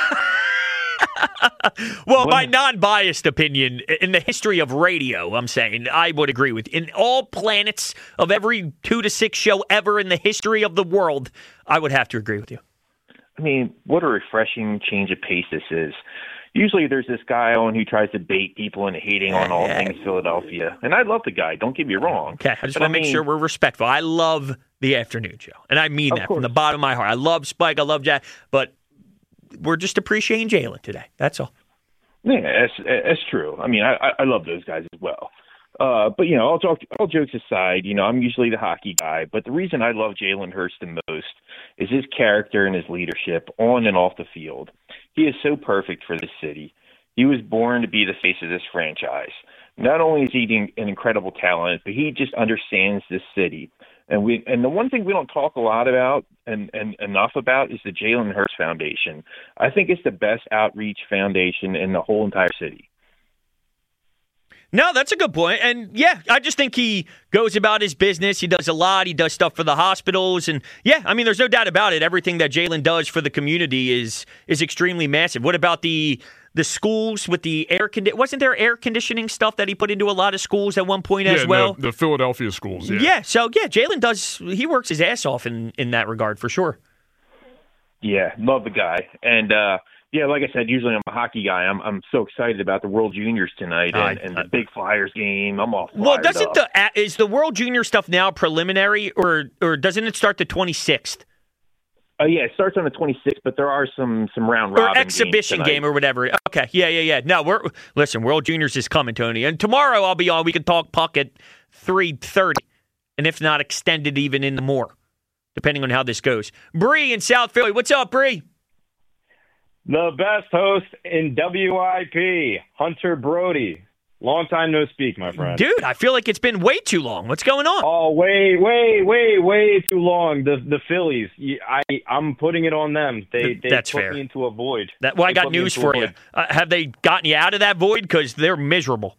Well, my non-biased opinion, in the history of radio, I'm saying, I would agree with. In all planets of every two to six show ever in the history of the world, I would have to agree with you. I mean, what a refreshing change of pace this is. Usually there's this guy on who tries to bait people into hating on all things Philadelphia. And I love the guy, don't get me wrong. Okay, I just But want to I make mean, sure we're respectful. I love the afternoon show, and I mean Of that course. from the bottom of my heart. I love Spike, I love Jack, but we're just appreciating Jalen today. That's all. Yeah, that's, that's true. I mean, I, I love those guys as well. Uh, but, you know, all, talk, all jokes aside, you know, I'm usually the hockey guy. But the reason I love Jalen Hurts the most is his character and his leadership on and off the field. He is so perfect for this city. He was born to be the face of this franchise. Not only is he an incredible talent, but he just understands this city. And we and the one thing we don't talk a lot about and, and enough about is the Jalen Hurts Foundation. I think it's the best outreach foundation in the whole entire city. No, that's a good point. And yeah, I just think he goes about his business. He does a lot. He does stuff for the hospitals. And yeah, I mean, there's no doubt about it. Everything that Jalen does for the community is is extremely massive. What about the the schools with the air conditioning? Wasn't there air conditioning stuff that he put into a lot of schools at one point yeah, as well? The, the Philadelphia schools, yeah. Yeah, so yeah, Jalen does, he works his ass off in, in that regard for sure. Yeah, love the guy. And, uh, yeah, like I said, usually I'm a hockey guy. I'm I'm so excited about the World Juniors tonight and, and the big Flyers game. I'm all fired Well, doesn't up. the is the World Junior stuff now preliminary, or or doesn't it start the twenty-sixth? Oh, yeah, it starts on the twenty-sixth, but there are some some round Or robin exhibition games game or whatever. Okay, yeah, yeah, yeah. No, we're listen. World Juniors is coming, Tony, and tomorrow I'll be on. We can talk puck at three thirty, and if not, extended even into more, depending on how this goes. Bree in South Philly, what's up, Bree? The best host in W I P, Hunter Brody. Long time no speak, my friend. Dude, I feel like it's been way too long. What's going on? Oh, way, way, way, way too long. The the Phillies. I I'm putting it on them. They they That's put fair. me into a void. That, well, I They got put me news into a for you. void. Uh, have they gotten you out of that void? Because they're miserable.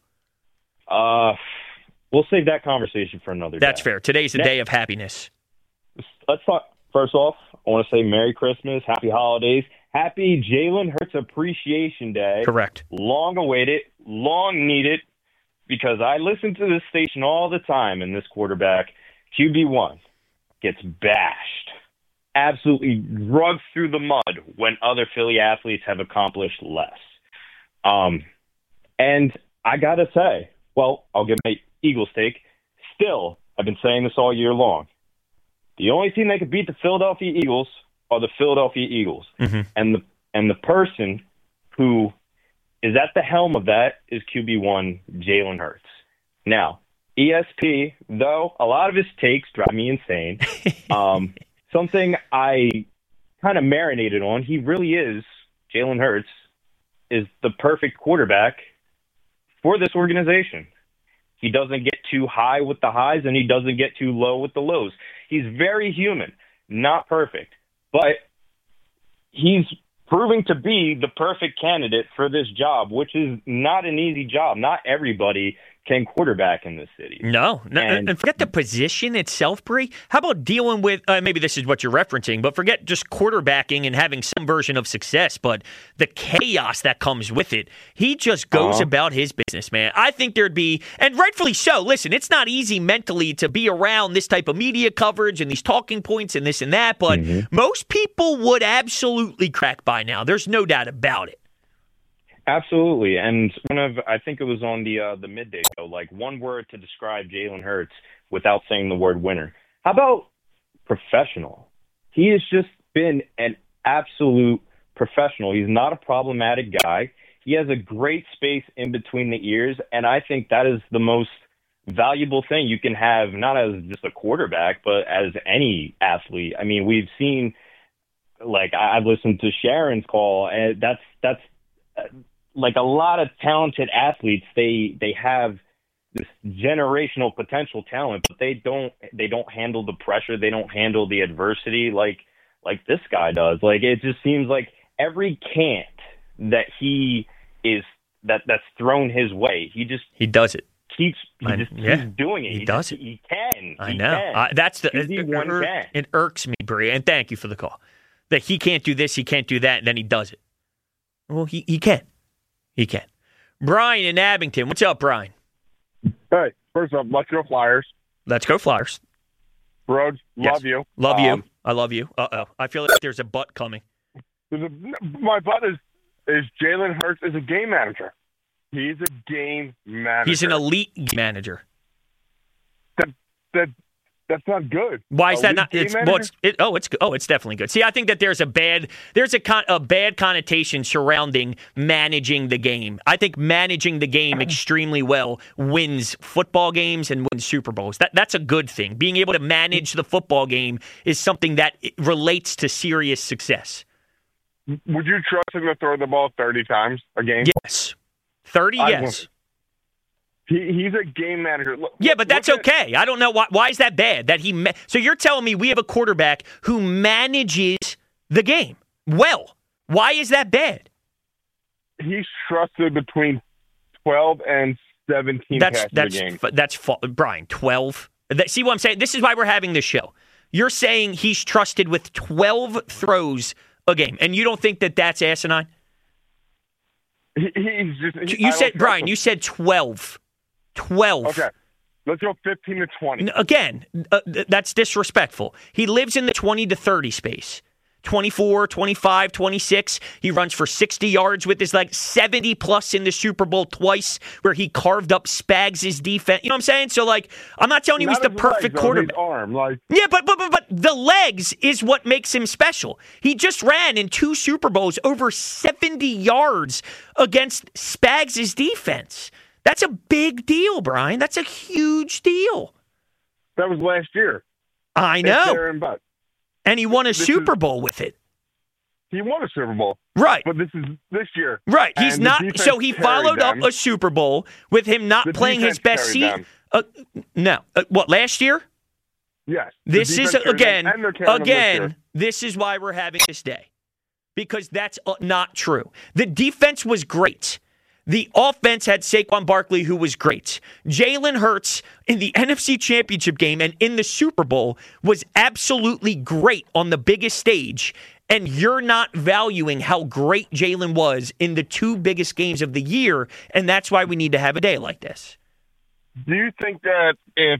Uh, we'll save that conversation for another day. That's fair. Today's the Next- day of happiness. Let's talk. First off, I want to say Merry Christmas, Happy Holidays, Happy Jalen Hurts Appreciation Day. Correct. Long awaited, long needed, because I listen to this station all the time, and this quarterback, Q B one, gets bashed, absolutely drugged through the mud when other Philly athletes have accomplished less. Um, and I got to say, well, I'll give my Eagles take. Still, I've been saying this all year long. The only team that could beat the Philadelphia Eagles are the Philadelphia Eagles. Mm-hmm. And the and the person who is at the helm of that is Q B one, Jalen Hurts. Now, E S P, though, a lot of his takes drive me insane. um, something I kind of marinated on, he really is, Jalen Hurts, is the perfect quarterback for this organization. He doesn't get too high with the highs, and he doesn't get too low with the lows. He's very human, not perfect, but he's proving to be the perfect candidate for this job, which is not an easy job. Not everybody can quarterback in this city. No, no And- and, forget the position itself, Bree. How about dealing with, uh, maybe this is what you're referencing, but forget just quarterbacking and having some version of success, but the chaos that comes with it. He just goes Uh-huh. about his business, man. I think there'd be, and rightfully so, listen, it's not easy mentally to be around this type of media coverage and these talking points and this and that, but Mm-hmm. most people would absolutely crack by now. There's no doubt about it. Absolutely, and one of I think it was on the uh, the midday show, like one word to describe Jalen Hurts without saying the word winner. How about professional? He has just been an absolute professional. He's not a problematic guy. He has a great space in between the ears, and I think that is the most valuable thing you can have, not as just a quarterback, but as any athlete. I mean, we've seen, like I- I've listened to Sharon's call, and that's that's. Uh, like a lot of talented athletes, they they have this generational potential talent, but they don't they don't handle the pressure, they don't handle the adversity like like this guy does. Like it just seems like every cant that he is that that's thrown his way. He just he does it. Keeps he I, just yeah, keeps doing it. He, he does just, it. He can. I he know. Can. Uh, that's the He's it, the one it, can. it irks me, Bree, and thank you for the call. That he can't do this, he can't do that, and then he does it. Well, he he can, he can. Brian in Abington, what's up, Brian? Hey, first off, let's go Flyers. Let's go Flyers. Rhodes, Yes. love you. Love Um, you. I love you. Uh oh, I feel like there's a butt coming. there's a, my butt is is Jalen Hurts is a game manager. He's a game manager. He's an elite manager. That that that's not good. Why is that Elite not? game It's, well, manager? it's it, oh, it's oh, it's definitely good. See, I think that there's a bad there's a con, a bad connotation surrounding managing the game. I think managing the game extremely well wins football games and wins Super Bowls. That that's a good thing. Being able to manage the football game is something that relates to serious success. Would you trust him to throw the ball thirty times a game? Yes, thirty. I Yes. won't. He, he's a game manager. Look, Yeah, but that's look at- okay. I don't know why. Why is that bad? That he. Ma- so you're telling me we have a quarterback who manages the game well? Why is that bad? He's trusted between twelve and seventeen That's passes that's a game. f- that's fa- Brian twelve. That, see what I'm saying? This is why we're having this show. You're saying he's trusted with twelve throws a game, and you don't think that that's asinine? He, he's just. He, You I said don't trust Brian. him. You said twelve. twelve. Okay, let's go fifteen to twenty. Again, uh, th- that's disrespectful. He lives in the twenty to thirty space. twenty-four, twenty-five, twenty-six. He runs for sixty yards with his like seventy plus in the Super Bowl twice where he carved up Spags' defense. You know what I'm saying? So like, I'm not telling you Not he's the his perfect legs, though, quarterback. his arm, like Yeah, but, but but but the legs is what makes him special. He just ran in two Super Bowls over seventy yards against Spags' defense. That's a big deal, Brian. That's a huge deal. that was last year. I It's know. there and back. And he won a This Super is- Bowl with it. He won a Super Bowl, Right. but this is this year. Right. He's And the not. defense So he carried followed up them. a Super Bowl with him not The playing his defense best carried season. Uh, no. Uh, what, last year? Yes. the This is, defense carried again, them, and they're carrying them this again, year. this is why we're having this day. Because that's uh, not true. The defense was great. The offense had Saquon Barkley, who was great. Jalen Hurts in the N F C Championship game and in the Super Bowl was absolutely great on the biggest stage. And you're not valuing how great Jalen was in the two biggest games of the year. And that's why we need to have a day like this. Do you think that if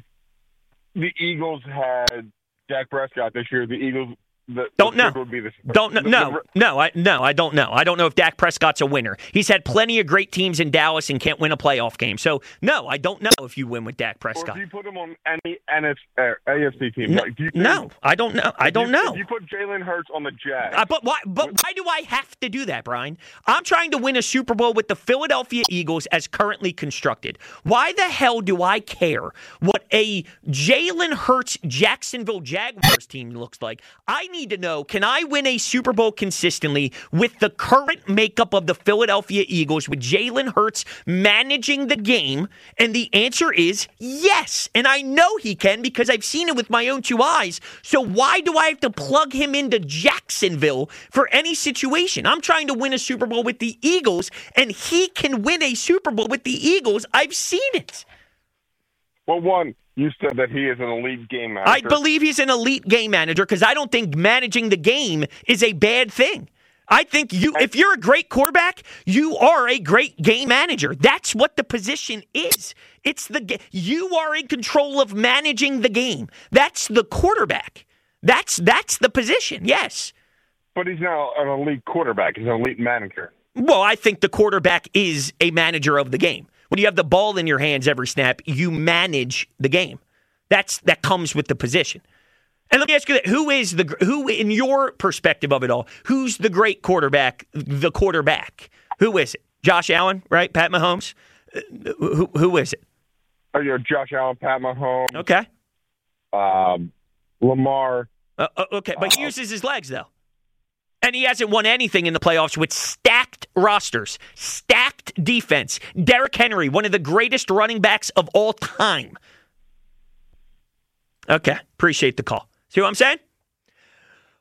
the Eagles had Dak Prescott this year, the Eagles the, Don't the know. Super would be the, Don't know. the- No, the- no, I no, I don't know. I don't know if Dak Prescott's a winner. He's had plenty of great teams in Dallas and can't win a playoff game. So no, I don't know if you win with Dak Or Prescott. do you put him on any N F C, uh, A F C team? No, Like, do you think, no, I don't know. I if don't you, know. If you put Jalen Hurts on the Jags, Uh, but why? But why do I have to do that, Brian? I'm trying to win a Super Bowl with the Philadelphia Eagles as currently constructed. Why the hell do I care what a Jalen Hurts Jacksonville Jaguars team looks like? I need to know: can I win a Super Bowl consistently with the current makeup of the Philadelphia Eagles with Jalen Hurts managing the game? And the answer is yes. And I know he can because I've seen it with my own two eyes. So why do I have to plug him into Jacksonville for any situation? I'm trying to win a Super Bowl with the Eagles, and he can win a Super Bowl with the Eagles. I've seen it. well, one, you said that he is an elite game manager. I believe he's an elite game manager because I don't think managing the game is a bad thing. I think you, if you're a great quarterback, you are a great game manager. That's what the position is. It's the ga- you are in control of managing the game. That's the quarterback. That's that's the position. Yes. But he's now an elite quarterback. He's an elite manager. Well, I think the quarterback is a manager of the game. When you have the ball in your hands every snap, you manage the game. That's that comes with the position. And let me ask you that: who is the who, in your perspective of it all, who's the great quarterback? The quarterback. Who is it? Josh Allen, right? Pat Mahomes. Uh, Who who is it? Oh, you're Josh Allen, Pat Mahomes. Okay. Um, Lamar. Uh, uh, okay, but he uses his legs though, and he hasn't won anything in the playoffs with stacked rosters, stacked defense. Derrick Henry, one of the greatest running backs of all time. Okay, appreciate the call. See what I'm saying?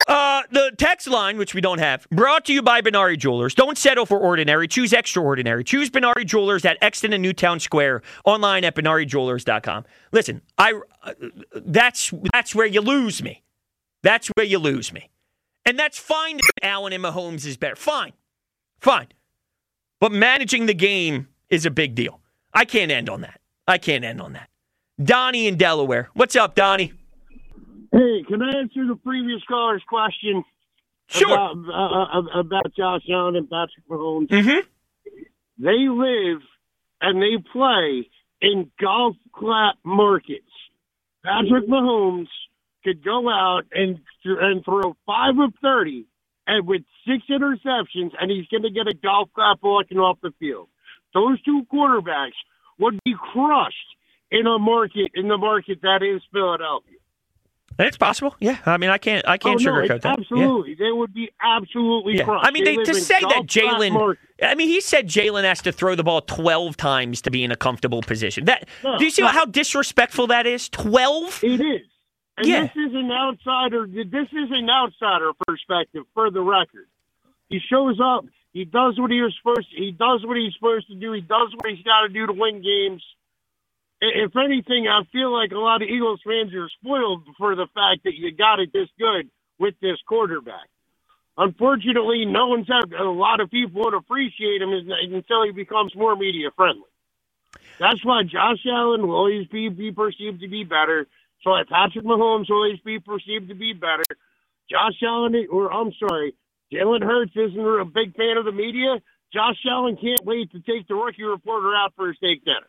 Uh, the text line, which we don't have, brought to you by Benari Jewelers. Don't settle for ordinary. Choose extraordinary. Choose Benari Jewelers at Exton and Newtown Square. Online at benari jewelers dot com. Listen, I uh, that's that's where you lose me. That's where you lose me. And that's fine that Allen and Mahomes is better. Fine. Fine. But managing the game is a big deal. I can't end on that. I can't end on that. Donnie in Delaware. What's up, Donnie? Hey, can I answer the previous caller's question? Sure. About, uh, about Josh Allen and Patrick Mahomes. Mm-hmm. They live and they play in golf clap markets. Patrick Mahomes could go out and and throw five of thirty and with six interceptions, and he's going to get a golf clap walking off the field. Those two quarterbacks would be crushed in a market in the market that is Philadelphia. It's possible. Yeah. I mean, I can't I can't oh, no, sugarcoat that. Absolutely. Yeah. They would be absolutely yeah. crushed. I mean, they, they to say that Jalen, I I mean, he said Jalen has to throw the ball twelve times to be in a comfortable position. That no, Do you see no. how disrespectful that is? twelve? It is. And yeah. this is an outsider. This is an outsider perspective, for the record. He shows up. He does what he was supposed to. He does what he's supposed to do. He does what he's got to do to win games. If anything, I feel like a lot of Eagles fans are spoiled for the fact that you got it this good with this quarterback. Unfortunately, no one's had a lot of people would appreciate him until he becomes more media friendly. That's why Josh Allen will always be, be perceived to be better. So why Patrick Mahomes will always be perceived to be better. Josh Allen, or I'm sorry, Jalen Hurts isn't a big fan of the media. Josh Allen can't wait to take the rookie reporter out for a steak dinner.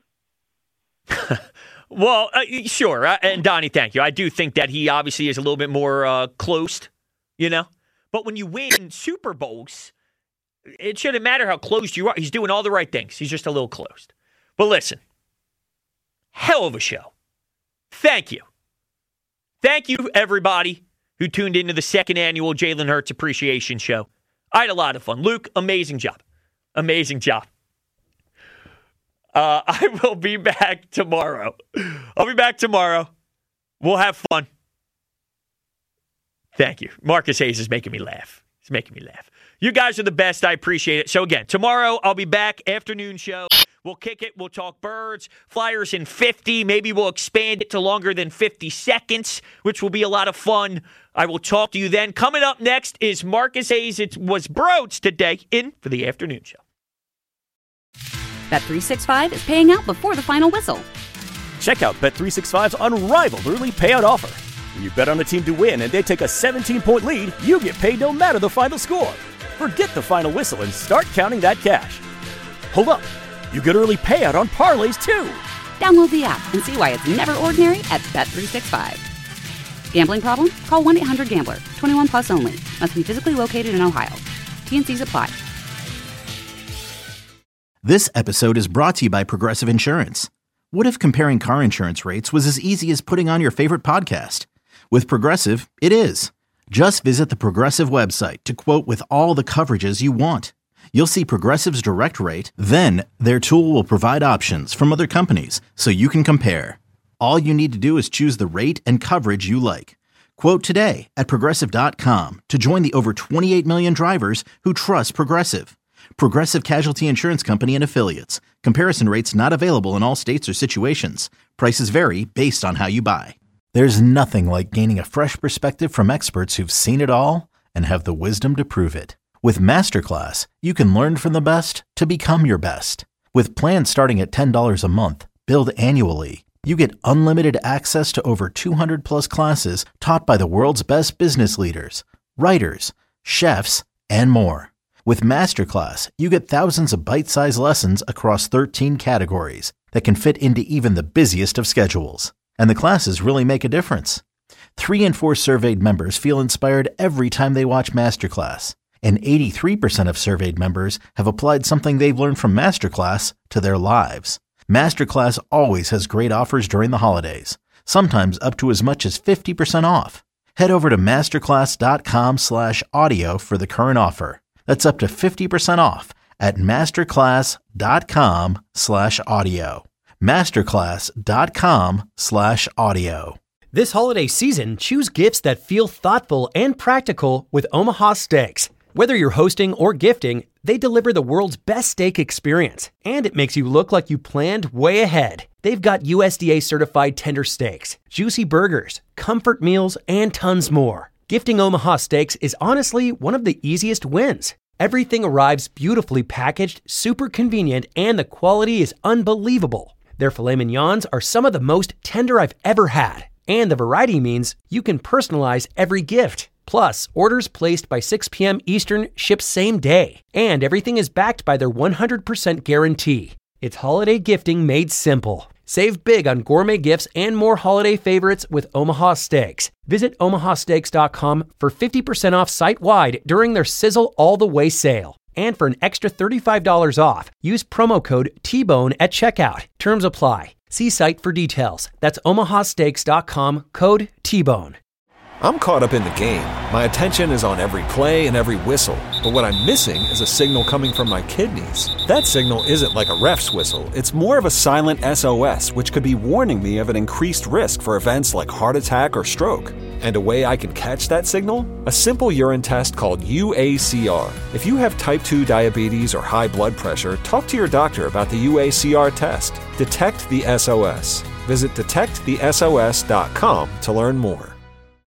Well, uh, sure. Uh, and Donnie, thank you. I do think that he obviously is a little bit more uh, closed, you know. But when you win Super Bowls, it shouldn't matter how closed you are. He's doing all the right things. He's just a little closed. But listen, hell of a show. Thank you. Thank you, everybody who tuned into the second annual Jalen Hurts Appreciation Show. I had a lot of fun. Luke, amazing job. Amazing job. Uh, I will be back tomorrow. I'll be back tomorrow. We'll have fun. Thank you. Marcus Hayes is making me laugh. He's making me laugh. You guys are the best. I appreciate it. So again, tomorrow I'll be back. Afternoon show. We'll kick it. We'll talk birds. Flyers in fifty. Maybe we'll expand it to longer than fifty seconds, which will be a lot of fun. I will talk to you then. Coming up next is Marcus Hayes. It was Broads today in for the afternoon show. Bet three sixty-five is paying out before the final whistle. Check out Bet three sixty-five's unrivaled early payout offer. When you bet on a team to win and they take a seventeen-point lead, you get paid no matter the final score. Forget the final whistle and start counting that cash. Hold up. You get early payout on parlays, too. Download the app and see why it's never ordinary at Bet three sixty-five. Gambling problem? Call one eight hundred gambler. twenty-one plus only. Must be physically located in Ohio. T N Cs apply. This episode is brought to you by Progressive Insurance. What if comparing car insurance rates was as easy as putting on your favorite podcast? With Progressive, it is. Just visit the Progressive website to quote with all the coverages you want. You'll see Progressive's direct rate, then their tool will provide options from other companies so you can compare. All you need to do is choose the rate and coverage you like. Quote today at Progressive dot com to join the over twenty-eight million drivers who trust Progressive. Progressive Casualty Insurance Company and Affiliates. Comparison rates not available in all states or situations. Prices vary based on how you buy. There's nothing like gaining a fresh perspective from experts who've seen it all and have the wisdom to prove it. With Masterclass, you can learn from the best to become your best. With plans starting at ten dollars a month, billed annually, you get unlimited access to over two hundred plus classes taught by the world's best business leaders, writers, chefs, and more. With Masterclass, you get thousands of bite-sized lessons across thirteen categories that can fit into even the busiest of schedules. And the classes really make a difference. Three in four surveyed members feel inspired every time they watch Masterclass. And eighty-three percent of surveyed members have applied something they've learned from Masterclass to their lives. Masterclass always has great offers during the holidays, sometimes up to as much as fifty percent off. Head over to masterclass.com slash audio for the current offer. That's up to fifty percent off at masterclass.com slash audio. Masterclass.com slash audio. This holiday season, choose gifts that feel thoughtful and practical with Omaha Steaks. Whether you're hosting or gifting, they deliver the world's best steak experience, and it makes you look like you planned way ahead. They've got U S D A certified tender steaks, juicy burgers, comfort meals, and tons more. Gifting Omaha Steaks is honestly one of the easiest wins. Everything arrives beautifully packaged, super convenient, and the quality is unbelievable. Their filet mignons are some of the most tender I've ever had, and the variety means you can personalize every gift. Plus, orders placed by six p.m. Eastern ship same day, and everything is backed by their one hundred percent guarantee. It's holiday gifting made simple. Save big on gourmet gifts and more holiday favorites with Omaha Steaks. Visit omaha steaks dot com for fifty percent off site-wide during their Sizzle All the Way sale. And for an extra thirty-five dollars off, use promo code T Bone at checkout. Terms apply. See site for details. That's omaha steaks dot com, code T Bone. I'm caught up in the game. My attention is on every play and every whistle. But what I'm missing is a signal coming from my kidneys. That signal isn't like a ref's whistle. It's more of a silent S O S, which could be warning me of an increased risk for events like heart attack or stroke. And a way I can catch that signal? A simple urine test called U A C R. If you have type two diabetes or high blood pressure, talk to your doctor about the U A C R test. Detect the S O S. Visit detect the S O S dot com to learn more.